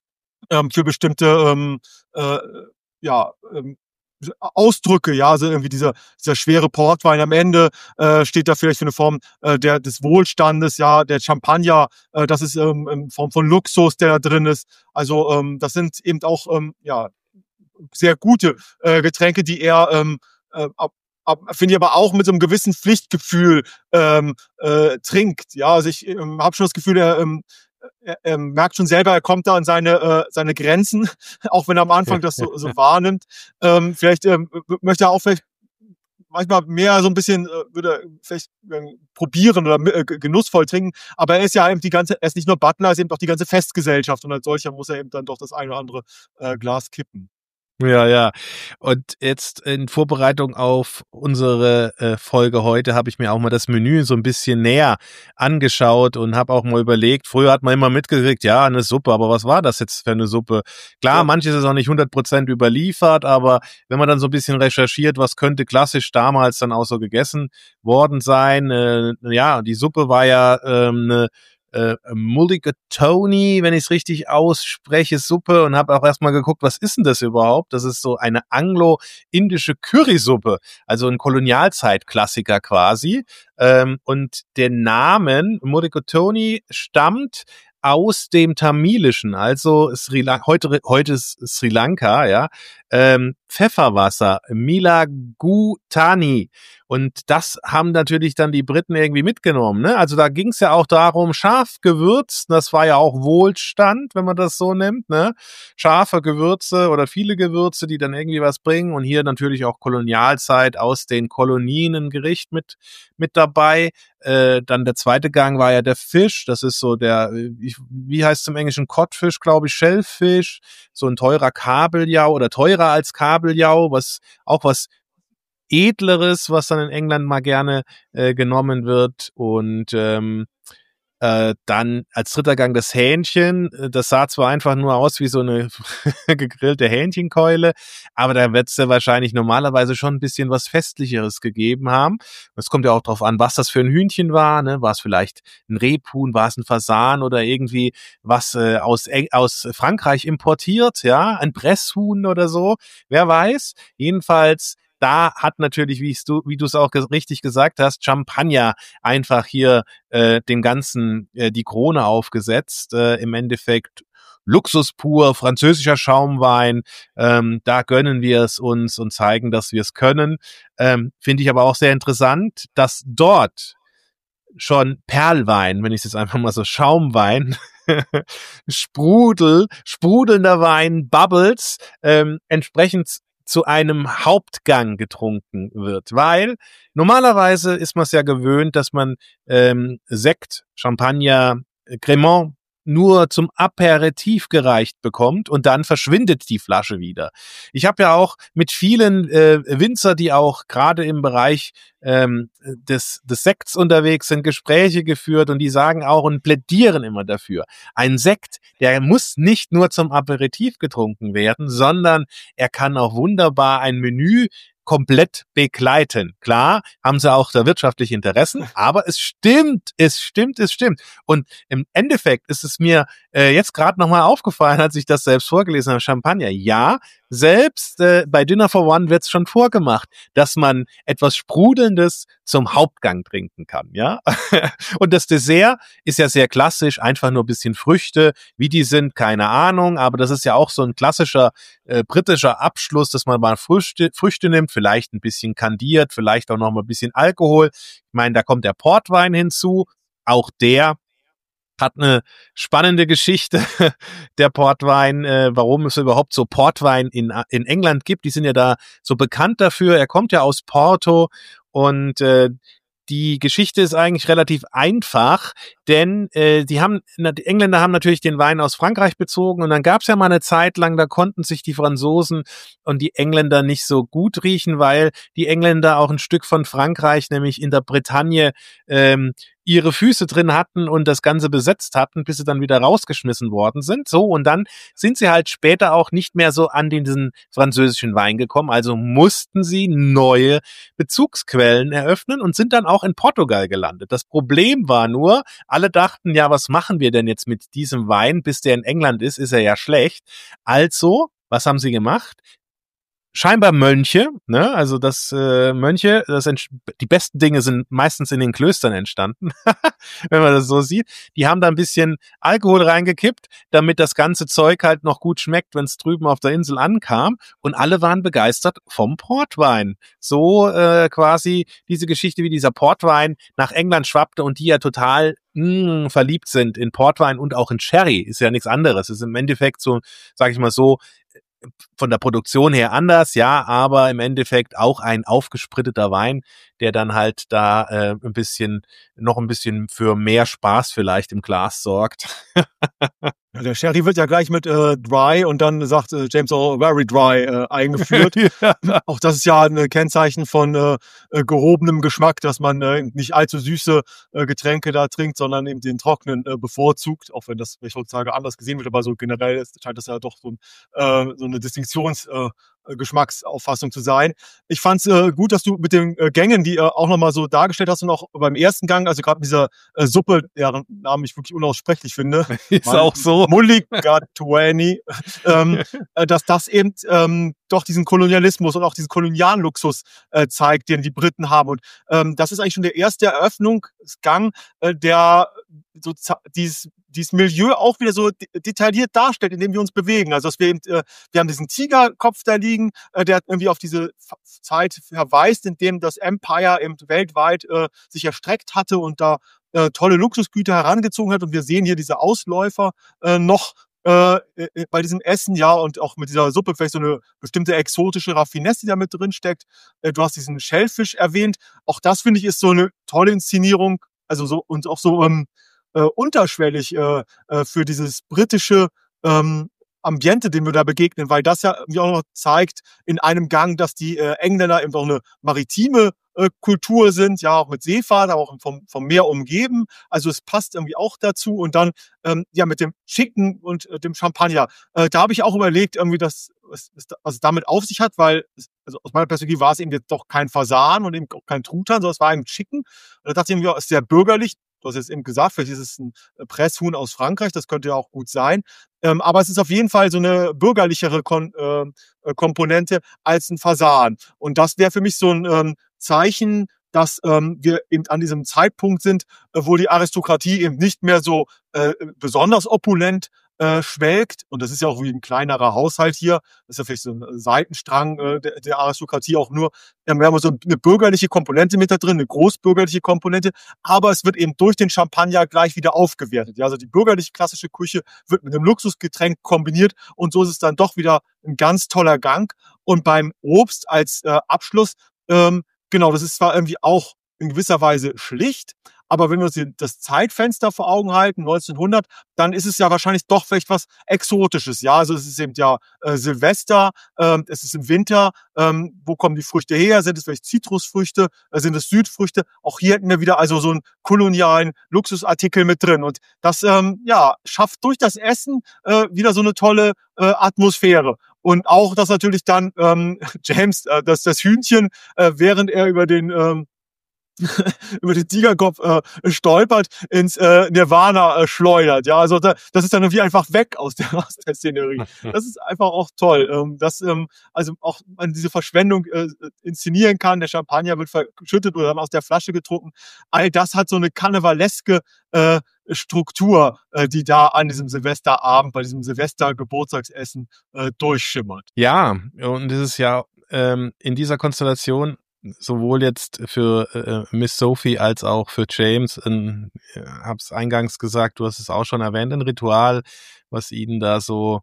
Ausdrücke, ja, also irgendwie dieser schwere Portwein am Ende steht da vielleicht für eine Form des Wohlstandes, ja, der Champagner, das ist in Form von Luxus, der da drin ist. Also das sind eben auch sehr gute Getränke, die er finde ich aber auch mit so einem gewissen Pflichtgefühl trinkt. Ja, also ich habe schon das Gefühl, er merkt schon selber, er kommt da an seine Grenzen, auch wenn er am Anfang das so wahrnimmt. Vielleicht möchte er auch vielleicht manchmal mehr so ein bisschen, würde vielleicht probieren oder genussvoll trinken, aber er ist ja eben er ist nicht nur Butler, er ist eben auch die ganze Festgesellschaft und als solcher muss er eben dann doch das eine oder andere Glas kippen. Ja, ja. Und jetzt in Vorbereitung auf unsere Folge heute habe ich mir auch mal das Menü so ein bisschen näher angeschaut und habe auch mal überlegt, früher hat man immer mitgekriegt, ja, eine Suppe, aber was war das jetzt für eine Suppe? Klar, manches ist auch nicht 100% überliefert, aber wenn man dann so ein bisschen recherchiert, was könnte klassisch damals dann auch so gegessen worden sein, ja, die Suppe war ja eine Mulligatawny, wenn ich es richtig ausspreche, Suppe und habe auch erstmal geguckt, was ist denn das überhaupt? Das ist so eine anglo-indische Currysuppe, also ein Kolonialzeit-Klassiker quasi. Und der Name Mulligatawny stammt aus dem Tamilischen, also heute ist Sri Lanka, ja, Pfefferwasser, Mulligutani. Und das haben natürlich dann die Briten irgendwie mitgenommen, ne? Also da ging es ja auch darum, scharf gewürzt, das war ja auch Wohlstand, wenn man das so nimmt, ne? Scharfe Gewürze oder viele Gewürze, die dann irgendwie was bringen. Und hier natürlich auch Kolonialzeit, aus den Kolonien ein Gericht mit dabei. Dann der zweite Gang war ja der Fisch, das ist so wie heißt es im Englischen, Codfish, glaube ich, Shellfish, so ein teurer Kabeljau oder teurer als Kabeljau, was Edleres, was dann in England mal gerne genommen wird. Und dann als dritter Gang das Hähnchen. Das sah zwar einfach nur aus wie so eine gegrillte Hähnchenkeule, aber da wird es ja wahrscheinlich normalerweise schon ein bisschen was Festlicheres gegeben haben. Es kommt ja auch drauf an, was das für ein Hühnchen war, ne? War es vielleicht ein Rebhuhn, war es ein Fasan oder irgendwie was aus Frankreich importiert, ja, ein Presshuhn oder so, wer weiß. Jedenfalls da hat natürlich, wie du es auch richtig gesagt hast, Champagner einfach hier dem Ganzen die Krone aufgesetzt. Im Endeffekt Luxus pur, französischer Schaumwein, da gönnen wir es uns und zeigen, dass wir es können. Finde ich aber auch sehr interessant, dass dort schon Perlwein, wenn ich es jetzt einfach mal so Schaumwein, sprudelnder Wein, Bubbles, entsprechend zu einem Hauptgang getrunken wird, weil normalerweise ist man es ja gewöhnt, dass man Sekt, Champagner, Cremant nur zum Aperitif gereicht bekommt und dann verschwindet die Flasche wieder. Ich habe ja auch mit vielen Winzer, die auch gerade im Bereich des Sekts unterwegs sind, Gespräche geführt und die sagen auch und plädieren immer dafür. Ein Sekt, der muss nicht nur zum Aperitif getrunken werden, sondern er kann auch wunderbar ein Menü komplett begleiten. Klar, haben sie auch da wirtschaftliche Interessen, aber es stimmt. Und im Endeffekt ist es mir jetzt gerade nochmal aufgefallen, als ich das selbst vorgelesen habe, Champagner. Ja, selbst bei Dinner for One wird es schon vorgemacht, dass man etwas Sprudelndes zum Hauptgang trinken kann, ja. Und das Dessert ist ja sehr klassisch, einfach nur ein bisschen Früchte. Wie die sind, keine Ahnung, aber das ist ja auch so ein klassischer britischer Abschluss, dass man mal Früchte nimmt, vielleicht ein bisschen kandiert, vielleicht auch noch mal ein bisschen Alkohol. Ich meine, da kommt der Portwein hinzu, auch der hat eine spannende Geschichte, der Portwein, warum es überhaupt so Portwein in England gibt. Die sind ja da so bekannt dafür. Er kommt ja aus Porto und die Geschichte ist eigentlich relativ einfach, denn die Engländer haben natürlich den Wein aus Frankreich bezogen und dann gab es ja mal eine Zeit lang, da konnten sich die Franzosen und die Engländer nicht so gut riechen, weil die Engländer auch ein Stück von Frankreich, nämlich in der Bretagne, ihre Füße drin hatten und das Ganze besetzt hatten, bis sie dann wieder rausgeschmissen worden sind. So, und dann sind sie halt später auch nicht mehr so an diesen französischen Wein gekommen, also mussten sie neue Bezugsquellen eröffnen und sind dann auch in Portugal gelandet. Das Problem war nur, alle dachten, ja, was machen wir denn jetzt mit diesem Wein? Bis der in England ist er ja schlecht. Also, was haben sie gemacht? Scheinbar Mönche, ne? Also Mönche, die besten Dinge sind meistens in den Klöstern entstanden, wenn man das so sieht. Die haben da ein bisschen Alkohol reingekippt, damit das ganze Zeug halt noch gut schmeckt, wenn es drüben auf der Insel ankam. Und alle waren begeistert vom Portwein. So quasi diese Geschichte, wie dieser Portwein nach England schwappte und die ja total verliebt sind in Portwein und auch in Sherry. Ist ja nichts anderes. Ist im Endeffekt so, sag ich mal so, von der Produktion her anders, ja, aber im Endeffekt auch ein aufgespritteter Wein, der dann halt da noch ein bisschen für mehr Spaß vielleicht im Glas sorgt. Ja, der Sherry wird ja gleich mit dry und dann sagt James auch very dry eingeführt. Ja. Auch das ist ja ein Kennzeichen von gehobenem Geschmack, dass man nicht allzu süße Getränke da trinkt, sondern eben den trockenen bevorzugt, auch wenn das heutzutage anders gesehen wird, aber so generell scheint das ja doch so eine Geschmacksauffassung zu sein. Ich fand's gut, dass du mit den Gängen, die auch nochmal so dargestellt hast und auch beim ersten Gang, also gerade mit dieser Suppe, deren Namen ich wirklich unaussprechlich finde. Ist auch so. Mulligutani, dass das eben doch diesen Kolonialismus und auch diesen kolonialen Luxus zeigt, den die Briten haben. Und das ist eigentlich schon der erste Eröffnungsgang, der so dieses dieses Milieu auch wieder so detailliert darstellt, in dem wir uns bewegen. Also dass wir eben, wir haben diesen Tigerkopf da liegen, der irgendwie auf diese Zeit verweist, in dem das Empire eben weltweit sich erstreckt hatte und da tolle Luxusgüter herangezogen hat. Und wir sehen hier diese Ausläufer noch bei diesem Essen, ja, und auch mit dieser Suppe vielleicht so eine bestimmte exotische Raffinesse, die da mit drin steckt. Du hast diesen Schellfisch erwähnt. Auch das, finde ich, ist so eine tolle Inszenierung, also so und auch so unterschwellig für dieses britische Ambiente, dem wir da begegnen, weil das ja irgendwie auch noch zeigt in einem Gang, dass die Engländer eben auch eine maritime Kultur sind, ja, auch mit Seefahrt, aber auch vom Meer umgeben. Also es passt irgendwie auch dazu. Und dann ja mit dem Chicken und dem Champagner. Da habe ich auch überlegt, irgendwie, was es damit auf sich hat, weil also aus meiner Perspektive war es eben jetzt doch kein Fasan und eben auch kein Truthahn, sondern es war eben Chicken. Und da dachte ich mir, ja, ist sehr bürgerlich. Du hast jetzt eben gesagt, vielleicht ist es ein Presshuhn aus Frankreich, das könnte ja auch gut sein. Aber es ist auf jeden Fall so eine bürgerlichere Komponente als ein Fasan. Und das wäre für mich so ein Zeichen, dass wir eben an diesem Zeitpunkt sind, wo die Aristokratie eben nicht mehr so besonders opulent schwelgt. Und das ist ja auch wie ein kleinerer Haushalt hier. Das ist ja vielleicht so ein Seitenstrang der Aristokratie auch nur. Wir haben so eine bürgerliche Komponente mit da drin, eine großbürgerliche Komponente. Aber es wird eben durch den Champagner gleich wieder aufgewertet. Ja, also die bürgerliche klassische Küche wird mit einem Luxusgetränk kombiniert. Und so ist es dann doch wieder ein ganz toller Gang. Und beim Obst als Abschluss, genau, das ist zwar irgendwie auch in gewisser Weise schlicht, aber wenn wir uns das Zeitfenster vor Augen halten, 1900, dann ist es ja wahrscheinlich doch vielleicht was Exotisches. Ja, also es ist eben ja Silvester, es ist im Winter. Wo kommen die Früchte her? Sind es vielleicht Zitrusfrüchte? Sind es Südfrüchte? Auch hier hätten wir wieder also so einen kolonialen Luxusartikel mit drin. Und das ja schafft durch das Essen wieder so eine tolle Atmosphäre. Und auch, dass natürlich dann James, das Hühnchen, während er über den Tigerkopf stolpert, ins Nirvana schleudert. Ja, also das ist dann irgendwie einfach weg aus der Szenerie. Das ist einfach auch toll, dass also auch man diese Verschwendung inszenieren kann. Der Champagner wird verschüttet oder dann aus der Flasche getrunken. All das hat so eine karnevaleske Struktur, die da an diesem Silvesterabend, bei diesem Silvester-Geburtstagsessen durchschimmert. Ja, und es ist ja in dieser Konstellation sowohl jetzt für Miss Sophie als auch für James, hab's eingangs gesagt, du hast es auch schon erwähnt, ein Ritual, was ihnen da so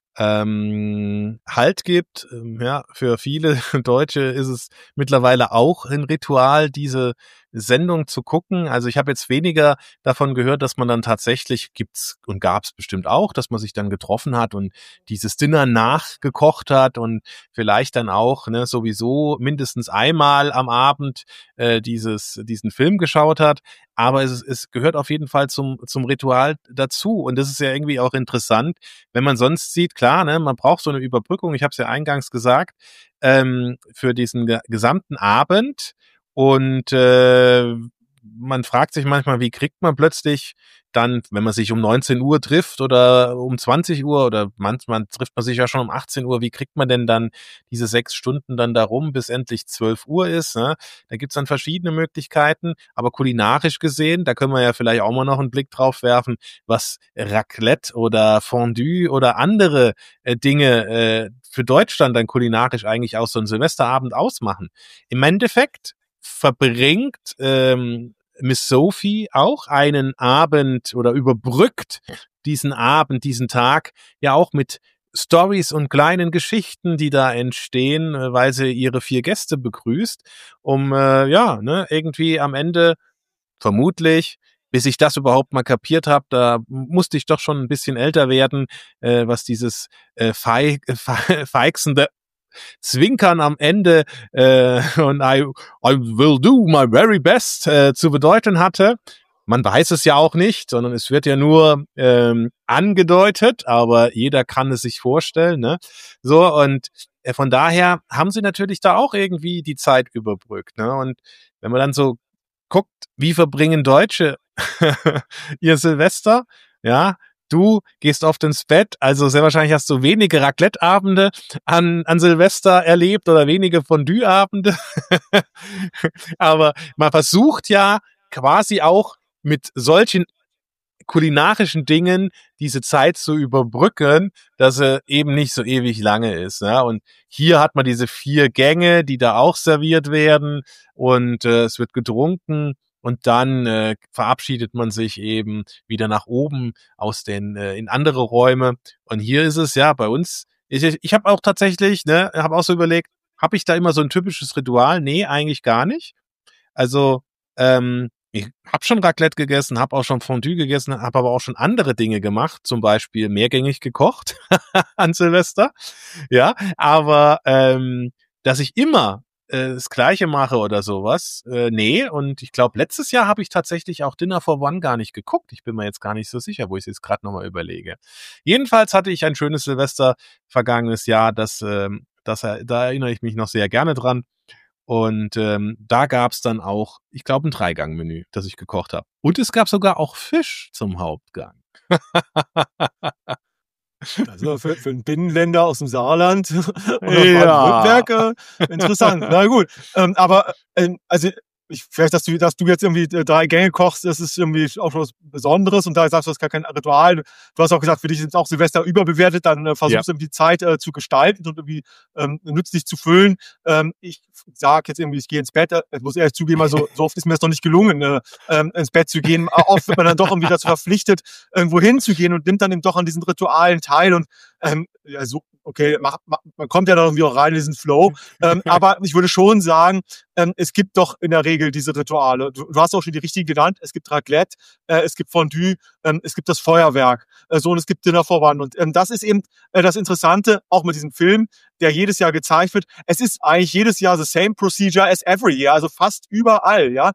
Halt gibt. Ja, für viele Deutsche ist es mittlerweile auch ein Ritual, diese Sendung zu gucken. Also ich habe jetzt weniger davon gehört, dass man dann tatsächlich gibt's und gab's bestimmt auch, dass man sich dann getroffen hat und dieses Dinner nachgekocht hat und vielleicht dann auch sowieso mindestens einmal am Abend diesen Film geschaut hat. Aber es gehört auf jeden Fall zum Ritual dazu. Und das ist ja irgendwie auch interessant, wenn man sonst sieht, klar, man braucht so eine Überbrückung, ich habe es ja eingangs gesagt, für diesen gesamten Abend. Und man fragt sich manchmal, wie kriegt man plötzlich dann, wenn man sich um 19 Uhr trifft oder um 20 Uhr oder manchmal trifft man sich ja schon um 18 Uhr, wie kriegt man denn dann diese 6 Stunden dann da rum, bis endlich 12 Uhr ist? Ne? Da gibt's dann verschiedene Möglichkeiten, aber kulinarisch gesehen, da können wir ja vielleicht auch mal noch einen Blick drauf werfen, was Raclette oder Fondue oder andere Dinge für Deutschland dann kulinarisch eigentlich auch so einen Silvesterabend ausmachen. Im Endeffekt verbringt Miss Sophie auch einen Abend oder überbrückt diesen Abend, diesen Tag ja auch mit Stories und kleinen Geschichten, die da entstehen, weil sie ihre 4 Gäste begrüßt, um irgendwie am Ende vermutlich, bis ich das überhaupt mal kapiert habe, da musste ich doch schon ein bisschen älter werden, was dieses feixende Zwinkern am Ende und I will do my very best zu bedeuten hatte. Man weiß es ja auch nicht, sondern es wird ja nur angedeutet, aber jeder kann es sich vorstellen. Ne? So, und von daher haben sie natürlich da auch irgendwie die Zeit überbrückt. Ne? Und wenn man dann so guckt, wie verbringen Deutsche ihr Silvester, ja, du gehst oft ins Bett, also sehr wahrscheinlich hast du wenige Raclette-Abende an Silvester erlebt oder wenige Fondue-Abende. Aber man versucht ja quasi auch mit solchen kulinarischen Dingen diese Zeit zu überbrücken, dass sie eben nicht so ewig lange ist. Ja? Und hier hat man diese 4 Gänge, die da auch serviert werden und es wird getrunken und dann verabschiedet man sich eben wieder nach oben aus den in andere Räume. Und hier ist es ja bei uns, ich habe auch tatsächlich, habe auch so überlegt, habe ich da immer so ein typisches Ritual? Nee, eigentlich gar nicht. Also ich habe schon Raclette gegessen, habe auch schon Fondue gegessen, habe aber auch schon andere Dinge gemacht, zum Beispiel mehrgängig gekocht an Silvester. Ja, aber dass ich immer das Gleiche mache oder sowas, nee. Und ich glaube, letztes Jahr habe ich tatsächlich auch Dinner for One gar nicht geguckt. Ich bin mir jetzt gar nicht so sicher, wo ich es jetzt gerade nochmal überlege. Jedenfalls hatte ich ein schönes Silvester vergangenes Jahr, da erinnere ich mich noch sehr gerne dran. Und da gab's dann auch, ich glaube, ein 3-Gang-Menü, das ich gekocht habe. Und es gab sogar auch Fisch zum Hauptgang. Also für einen Binnenländer aus dem Saarland oder Baden-Württemberg interessant. Na gut, aber also vielleicht, dass du jetzt irgendwie 3 Gänge kochst, das ist irgendwie auch was Besonderes und da sagst du, das ist gar kein Ritual. Du hast auch gesagt, für dich ist auch Silvester überbewertet, dann versuchst du irgendwie die Zeit zu gestalten und irgendwie nützlich zu füllen. Ich sag jetzt irgendwie, ich gehe ins Bett, ich muss ehrlich zugeben, also so oft ist mir das noch nicht gelungen, ins Bett zu gehen. Oft wird man dann doch irgendwie dazu verpflichtet, irgendwo hinzugehen und nimmt dann eben doch an diesen Ritualen teil und ja, so, okay, man kommt ja dann irgendwie auch rein in diesen Flow. Aber ich würde schon sagen, es gibt doch in der Regel diese Rituale. Du hast auch schon die richtigen genannt. Es gibt Raclette, es gibt Fondue, es gibt das Feuerwerk, und es gibt Dinner for One. Und das ist eben das Interessante, auch mit diesem Film, der jedes Jahr gezeigt wird. Es ist eigentlich jedes Jahr the same procedure as every year, also fast überall, ja.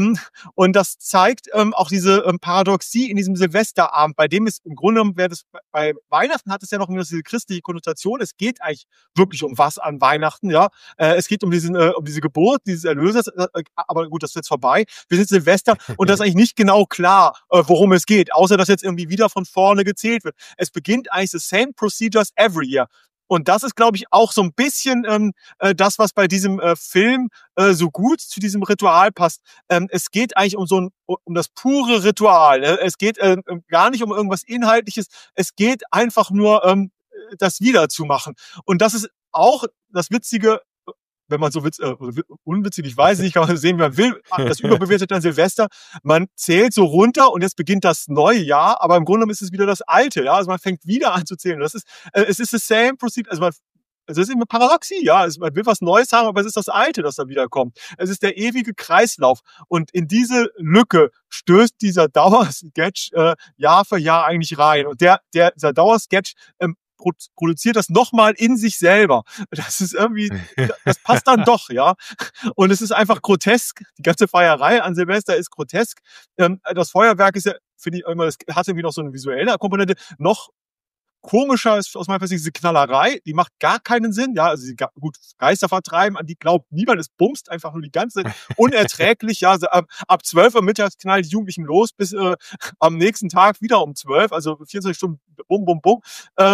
Und das zeigt auch diese Paradoxie in diesem Silvesterabend, bei dem es im Grunde genommen, bei Weihnachten hat es ja noch diese christliche Konnotation. Es geht eigentlich wirklich um was an Weihnachten, ja. Es geht um diese Geburt dieses Erlösers, aber gut, das ist jetzt vorbei. Wir sind Silvester und das ist eigentlich nicht genau klar, worum es geht, außer dass jetzt irgendwie wieder von vorne gezählt wird. Es beginnt eigentlich the same procedures every year. Und das ist, glaube ich, auch so ein bisschen das, was bei diesem Film so gut zu diesem Ritual passt. Es geht eigentlich um das pure Ritual. Es geht gar nicht um irgendwas Inhaltliches. Es geht einfach nur, das wiederzumachen. Und das ist auch das Witzige, wenn man so unwitzig, ich weiß nicht, kann man sehen, wie man will, das überbewertet an Silvester. Man zählt so runter und jetzt beginnt das neue Jahr, aber im Grunde genommen ist es wieder das alte, ja. Also man fängt wieder an zu zählen. Es ist the same procedure, also es ist immer Paradoxie, ja. Man will was Neues haben, aber es ist das Alte, das da wiederkommt. Es ist der ewige Kreislauf. Und in diese Lücke stößt dieser Dauersketch Jahr für Jahr eigentlich rein. Und dieser Dauersketch produziert das nochmal in sich selber. Das ist irgendwie, das passt dann doch, ja. Und es ist einfach grotesk. Die ganze Feierei an Silvester ist grotesk. Das Feuerwerk ist ja, finde ich immer, das hat irgendwie noch so eine visuelle Komponente. Noch komischer ist aus meiner Sicht diese Knallerei, die macht gar keinen Sinn, ja, also gut, Geister vertreiben, an die glaubt niemand, es bumst einfach nur die ganze Zeit, unerträglich, ja, also ab 12 Uhr mittags knallen die Jugendlichen los, bis am nächsten Tag wieder um 12, also 24 Stunden, bum, bum, bum.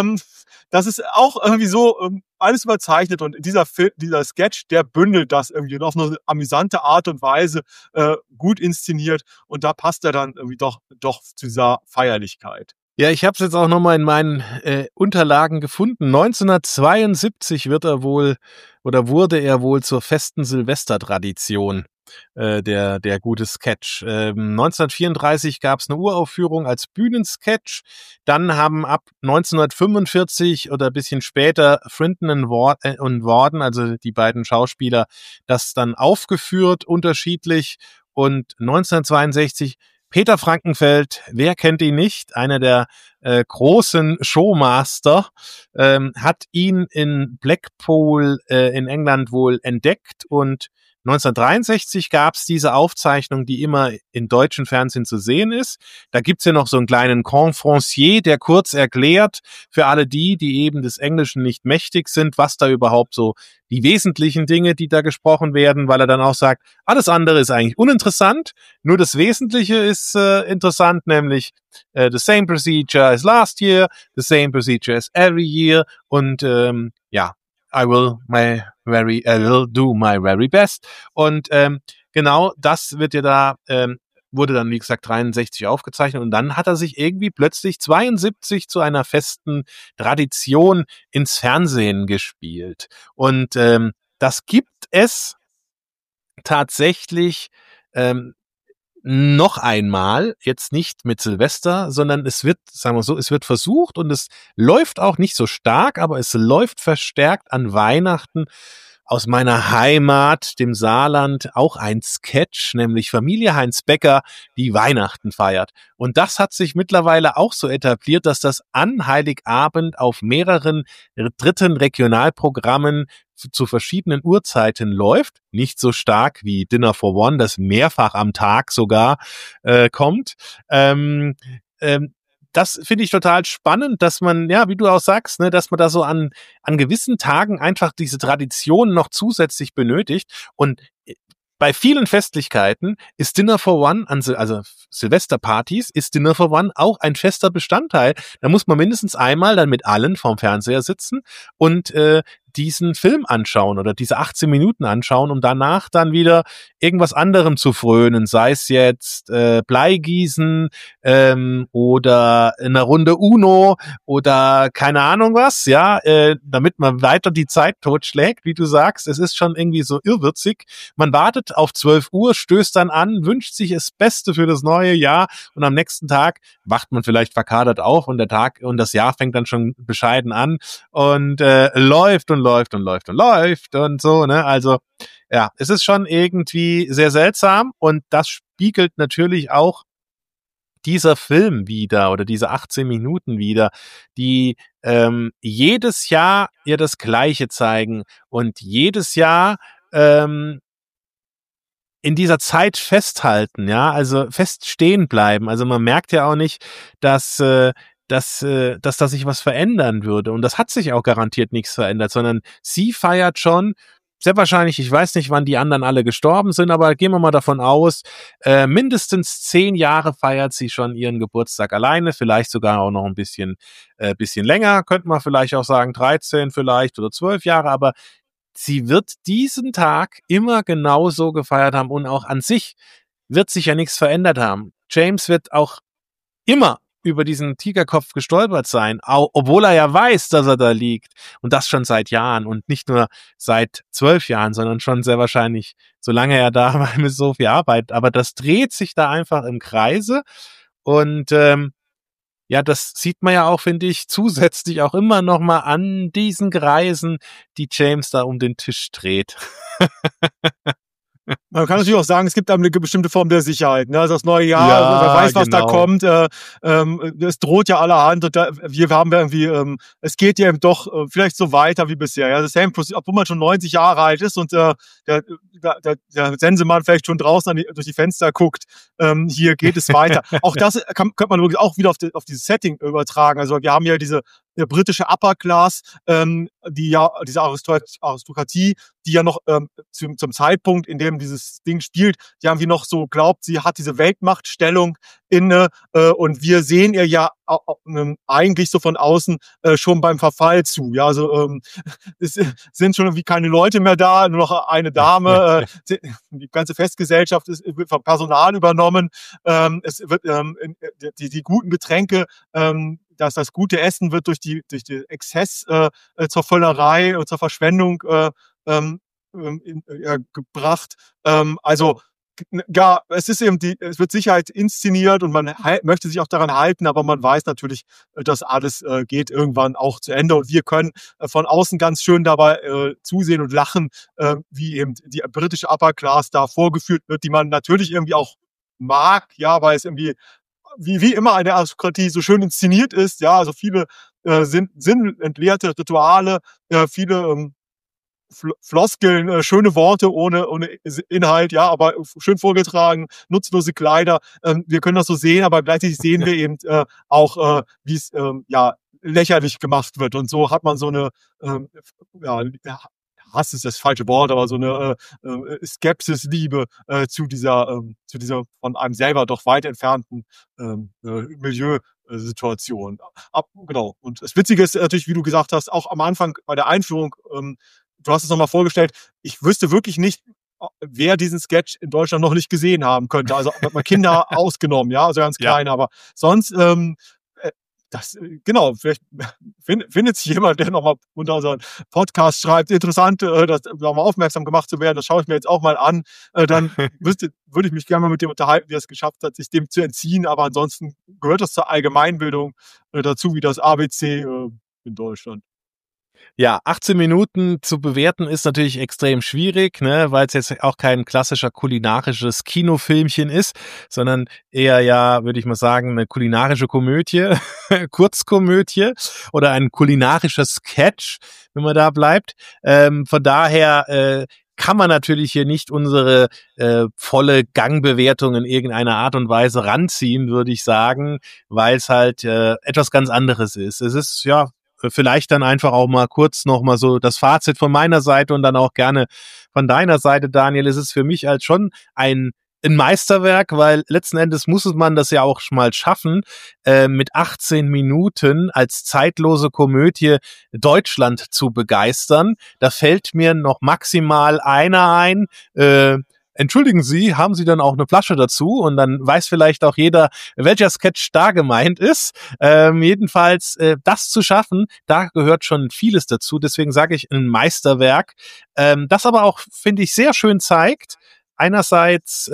Das ist auch irgendwie so alles überzeichnet und dieser Sketch, der bündelt das irgendwie auf eine amüsante Art und Weise gut inszeniert und da passt er dann irgendwie doch zu dieser Feierlichkeit. Ja, ich habe es jetzt auch nochmal in meinen Unterlagen gefunden. 1972 wurde er wohl zur festen Silvestertradition, der gute Sketch. 1934 gab es eine Uraufführung als Bühnensketch. Dann haben ab 1945 oder ein bisschen später Frinton und Warden, also die beiden Schauspieler, das dann aufgeführt, unterschiedlich. Und 1962 Peter Frankenfeld, wer kennt ihn nicht? Einer der großen Showmaster, hat ihn in Blackpool in England wohl entdeckt und 1963 gab es diese Aufzeichnung, die immer in deutschen Fernsehen zu sehen ist. Da gibt's ja noch so einen kleinen Conférencier, der kurz erklärt für alle die eben des Englischen nicht mächtig sind, was da überhaupt so die wesentlichen Dinge, die da gesprochen werden, weil er dann auch sagt, alles andere ist eigentlich uninteressant, nur das Wesentliche ist interessant, nämlich the same procedure as last year, the same procedure as every year und I will do my very best. Und genau das wird ja da wurde dann, wie gesagt, 63 aufgezeichnet und dann hat er sich irgendwie plötzlich 72 zu einer festen Tradition ins Fernsehen gespielt. Und das gibt es tatsächlich noch einmal, jetzt nicht mit Silvester, sondern es wird, sagen wir so, es wird versucht und es läuft auch nicht so stark, aber es läuft verstärkt an Weihnachten aus meiner Heimat, dem Saarland, auch ein Sketch, nämlich Familie Heinz Becker, die Weihnachten feiert. Und das hat sich mittlerweile auch so etabliert, dass das an Heiligabend auf mehreren dritten Regionalprogrammen zu verschiedenen Uhrzeiten läuft. Nicht so stark wie Dinner for One, das mehrfach am Tag sogar kommt. Das finde ich total spannend, dass man, ja, wie du auch sagst, ne, dass man da so an gewissen Tagen einfach diese Tradition noch zusätzlich benötigt. Und bei vielen Festlichkeiten ist Dinner for One, also Silvesterpartys, ist Dinner for One auch ein fester Bestandteil. Da muss man mindestens einmal dann mit allen vorm Fernseher sitzen und diesen Film anschauen oder diese 18 Minuten anschauen, um danach dann wieder irgendwas anderem zu frönen, sei es jetzt Bleigießen oder eine Runde Uno oder keine Ahnung was, ja, damit man weiter die Zeit totschlägt, wie du sagst. Es ist schon irgendwie so irrwitzig. Man wartet auf 12 Uhr, stößt dann an, wünscht sich das Beste für das neue Jahr und am nächsten Tag wacht man vielleicht verkadert auf und der Tag und das Jahr fängt dann schon bescheiden an und läuft und so, ne? Also ja, es ist schon irgendwie sehr seltsam und das spiegelt natürlich auch dieser Film wieder oder diese 18 Minuten wieder, die jedes Jahr ja das Gleiche zeigen und jedes Jahr in dieser Zeit festhalten, ja, also fest stehen bleiben. Also man merkt ja auch nicht, dass da sich was verändern würde. Und das hat sich auch garantiert nichts verändert, sondern sie feiert schon, sehr wahrscheinlich, ich weiß nicht, wann die anderen alle gestorben sind, aber gehen wir mal davon aus, mindestens 10 Jahre feiert sie schon ihren Geburtstag alleine, vielleicht sogar auch noch ein bisschen länger, könnte man vielleicht auch sagen, 13 vielleicht oder 12 Jahre, aber sie wird diesen Tag immer genauso gefeiert haben und auch an sich wird sich ja nichts verändert haben. James wird auch immer über diesen Tigerkopf gestolpert sein, obwohl er ja weiß, dass er da liegt. Und das schon seit Jahren und nicht nur seit 12 Jahren, sondern schon sehr wahrscheinlich, solange er da war mit so viel Arbeit. Aber das dreht sich da einfach im Kreise. Und ja, das sieht man ja auch, finde ich, zusätzlich auch immer noch mal an diesen Kreisen, die James da um den Tisch dreht. Man kann natürlich auch sagen, es gibt eine bestimmte Form der Sicherheit. Ne? Also das neue Jahr, ja, wer weiß, was da kommt. Es droht ja allerhand. Und wir haben irgendwie, es geht ja eben doch vielleicht so weiter wie bisher. Ja? Das Same Procedure, obwohl man schon 90 Jahre alt ist und der Sensemann vielleicht schon draußen durch die Fenster guckt. Hier geht es weiter. Auch das könnte man wirklich auch wieder auf dieses Setting übertragen. Also wir haben ja diese britische Upper Class, die ja diese Aristokratie, die ja noch zum Zeitpunkt, in dem dieses Ding spielt, die haben wir noch so glaubt, sie hat diese Weltmachtstellung inne und wir sehen ihr ja eigentlich so von außen schon beim Verfall zu. Ja, also es sind schon irgendwie keine Leute mehr da, nur noch eine Dame. Die ganze Festgesellschaft wird vom Personal übernommen. Es wird die guten Getränke, dass das gute Essen wird durch die Exzess zur Völlerei und zur Verschwendung gebracht. Also ja, es ist eben es wird Sicherheit inszeniert und man möchte sich auch daran halten, aber man weiß natürlich, dass alles geht irgendwann auch zu Ende und wir können von außen ganz schön dabei zusehen und lachen, wie eben die britische Upper Class da vorgeführt wird, die man natürlich irgendwie auch mag, ja, weil es irgendwie wie immer eine Aristokratie so schön inszeniert ist, ja, also viele sinnentleerte Rituale, viele Floskeln, schöne Worte ohne Inhalt, ja, aber schön vorgetragen, nutzlose Kleider. Wir können das so sehen, aber gleichzeitig sehen wir eben auch, wie es ja lächerlich gemacht wird. Und so hat man so eine Hass ist das falsche Wort, aber so eine Skepsis-Liebe zu dieser von einem selber doch weit entfernten Milieusituation. Genau. Und das Witzige ist natürlich, wie du gesagt hast, auch am Anfang bei der Einführung, du hast es nochmal vorgestellt, ich wüsste wirklich nicht, wer diesen Sketch in Deutschland noch nicht gesehen haben könnte. Also mal Kinder ausgenommen, ja, also ganz kleine, aber sonst genau, vielleicht findet sich jemand, der nochmal unter unseren Podcast schreibt, interessant, das nochmal aufmerksam gemacht zu werden, das schaue ich mir jetzt auch mal an, dann würde ich mich gerne mal mit dem unterhalten, wie er es geschafft hat, sich dem zu entziehen, aber ansonsten gehört das zur Allgemeinbildung dazu, wie das ABC in Deutschland. Ja, 18 Minuten zu bewerten ist natürlich extrem schwierig, ne, weil es jetzt auch kein klassischer kulinarisches Kinofilmchen ist, sondern eher ja, würde ich mal sagen, eine kulinarische Komödie, Kurzkomödie oder ein kulinarischer Sketch, wenn man da bleibt. Von daher kann man natürlich hier nicht unsere volle Gangbewertung in irgendeiner Art und Weise ranziehen, würde ich sagen, weil es halt etwas ganz anderes ist. Es ist ja vielleicht dann einfach auch mal kurz noch mal so das Fazit von meiner Seite und dann auch gerne von deiner Seite, Daniel. Es ist für mich halt schon ein Meisterwerk, weil letzten Endes muss man das ja auch mal schaffen, mit 18 Minuten als zeitlose Komödie Deutschland zu begeistern. Da fällt mir noch maximal einer ein, entschuldigen Sie, haben Sie dann auch eine Flasche dazu? Und dann weiß vielleicht auch jeder, welcher Sketch da gemeint ist. Jedenfalls, das zu schaffen, da gehört schon vieles dazu. Deswegen sage ich ein Meisterwerk, das aber auch, finde ich, sehr schön zeigt. Einerseits,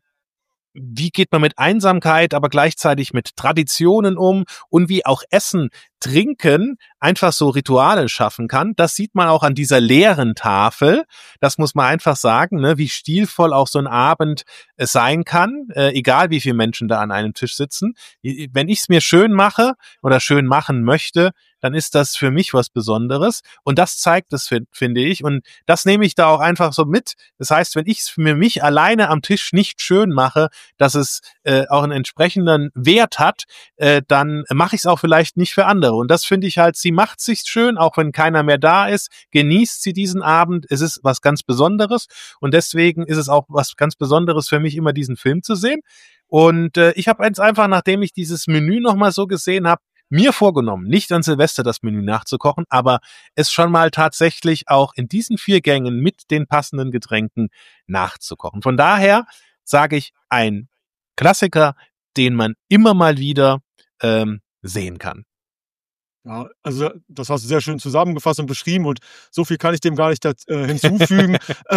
wie geht man mit Einsamkeit, aber gleichzeitig mit Traditionen um und wie auch Essen, Trinken einfach so Rituale schaffen kann. Das sieht man auch an dieser leeren Tafel. Das muss man einfach sagen, ne, wie stilvoll auch so ein Abend sein kann, egal wie viele Menschen da an einem Tisch sitzen. Wenn ich es mir schön mache oder schön machen möchte, dann ist das für mich was Besonderes. Und das zeigt es, finde ich. Und das nehme ich da auch einfach so mit. Das heißt, wenn ich es für mich alleine am Tisch nicht schön mache, dass es auch einen entsprechenden Wert hat, dann mache ich es auch vielleicht nicht für andere. Und das finde ich halt, sie macht sich schön, auch wenn keiner mehr da ist, genießt sie diesen Abend. Es ist was ganz Besonderes. Und deswegen ist es auch was ganz Besonderes für mich, immer diesen Film zu sehen. Und ich habe jetzt einfach, nachdem ich dieses Menü nochmal so gesehen habe, mir vorgenommen, nicht an Silvester das Menü nachzukochen, aber es schon mal tatsächlich auch in diesen 4 Gängen mit den passenden Getränken nachzukochen. Von daher sage ich, ein Klassiker, den man immer mal wieder sehen kann. Ja, also das hast du sehr schön zusammengefasst und beschrieben und so viel kann ich dem gar nicht hinzufügen.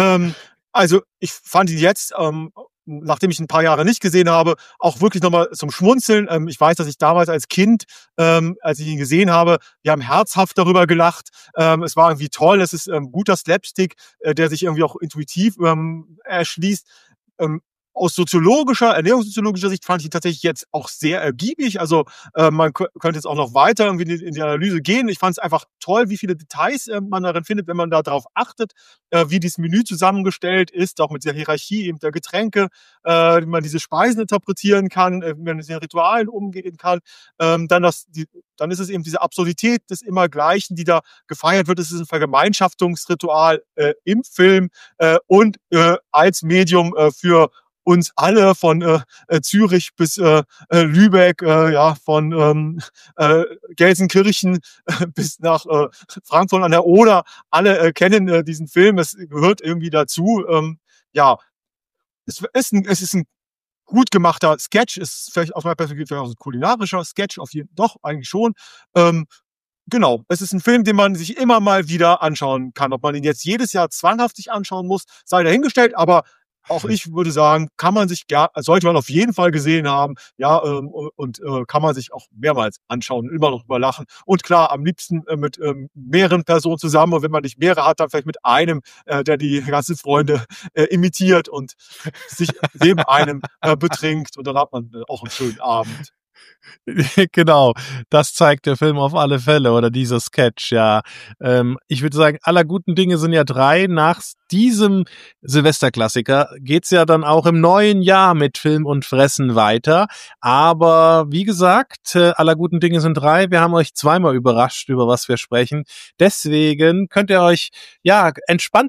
Also ich fand ihn jetzt, nachdem ich ein paar Jahre nicht gesehen habe, auch wirklich nochmal zum Schmunzeln. Ich weiß, dass ich damals als Kind, als ich ihn gesehen habe, wir haben herzhaft darüber gelacht. Es war irgendwie toll, es ist guter Slapstick, der sich irgendwie auch intuitiv erschließt. Aus ernährungssoziologischer Sicht fand ich ihn tatsächlich jetzt auch sehr ergiebig. Also man könnte jetzt auch noch weiter irgendwie in die Analyse gehen. Ich fand es einfach toll, wie viele Details man darin findet, wenn man da drauf achtet, wie dieses Menü zusammengestellt ist, auch mit der Hierarchie eben der Getränke, wie man diese Speisen interpretieren kann, wie man mit den Ritualen umgehen kann. Dann ist es eben diese Absurdität des Immergleichen, die da gefeiert wird. Es ist ein Vergemeinschaftungsritual im Film und als Medium für uns alle von Zürich bis Lübeck, ja, von Gelsenkirchen bis nach Frankfurt an der Oder. Alle kennen diesen Film, es gehört irgendwie dazu. Ja, es ist ein gut gemachter Sketch, ist vielleicht aus meiner Perspektive vielleicht auch ein kulinarischer Sketch, doch, eigentlich schon. Genau, es ist ein Film, den man sich immer mal wieder anschauen kann. Ob man ihn jetzt jedes Jahr zwanghaft sich anschauen muss, sei dahingestellt, aber auch ich würde sagen, sollte man auf jeden Fall gesehen haben, ja, und kann man sich auch mehrmals anschauen und immer noch drüber lachen. Und klar, am liebsten mit mehreren Personen zusammen. Und wenn man nicht mehrere hat, dann vielleicht mit einem, der die ganzen Freunde imitiert und sich neben einem betrinkt. Und dann hat man auch einen schönen Abend. Genau, das zeigt der Film auf alle Fälle oder dieser Sketch, ja. Ich würde sagen, aller guten Dinge sind ja 3. Nach diesem Silvesterklassiker geht's ja dann auch im neuen Jahr mit Film und Fressen weiter. Aber wie gesagt, aller guten Dinge sind 3. Wir haben euch zweimal überrascht, über was wir sprechen. Deswegen könnt ihr euch ja entspannt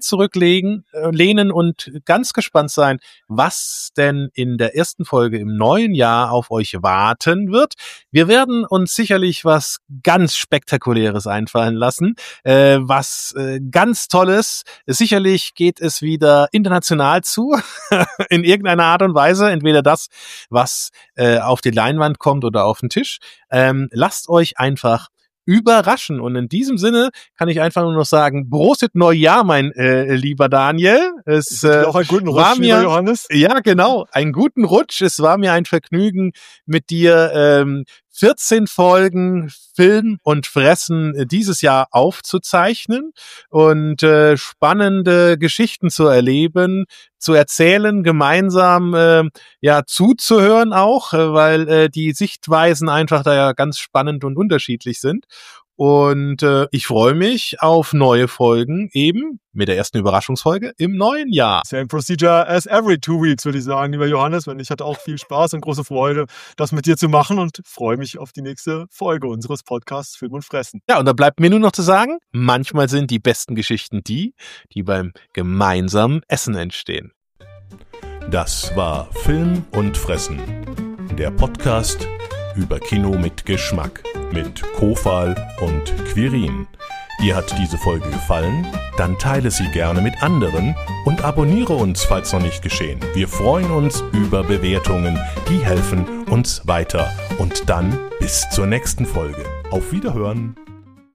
lehnen und ganz gespannt sein, was denn in der ersten Folge im neuen Jahr auf euch warten können wird. Wir werden uns sicherlich was ganz Spektakuläres einfallen lassen, was ganz Tolles. Sicherlich geht es wieder international zu, in irgendeiner Art und Weise. Entweder das, was auf die Leinwand kommt oder auf den Tisch. Lasst euch einfach überraschen. Und in diesem Sinne kann ich einfach nur noch sagen, Prosit Neujahr, mein lieber Daniel. Es auch einen guten Rutsch, lieber Johannes. Ja, genau, einen guten Rutsch. Es war mir ein Vergnügen, mit dir 14 Folgen Film und Fressen dieses Jahr aufzuzeichnen und spannende Geschichten zu erleben, zu erzählen, gemeinsam zuzuhören auch, weil die Sichtweisen einfach da ja ganz spannend und unterschiedlich sind. Und ich freue mich auf neue Folgen, eben mit der ersten Überraschungsfolge im neuen Jahr. Same procedure as every 2 weeks, würde ich sagen, lieber Johannes. Ich hatte auch viel Spaß und große Freude, das mit dir zu machen und freue mich auf die nächste Folge unseres Podcasts Film und Fressen. Ja, und da bleibt mir nur noch zu sagen, manchmal sind die besten Geschichten die beim gemeinsamen Essen entstehen. Das war Film und Fressen, der Podcast über Kino mit Geschmack mit Kofal und Quirin. Dir hat diese Folge gefallen? Dann teile sie gerne mit anderen und abonniere uns, falls noch nicht geschehen. Wir freuen uns über Bewertungen, die helfen uns weiter. Und dann bis zur nächsten Folge. Auf Wiederhören!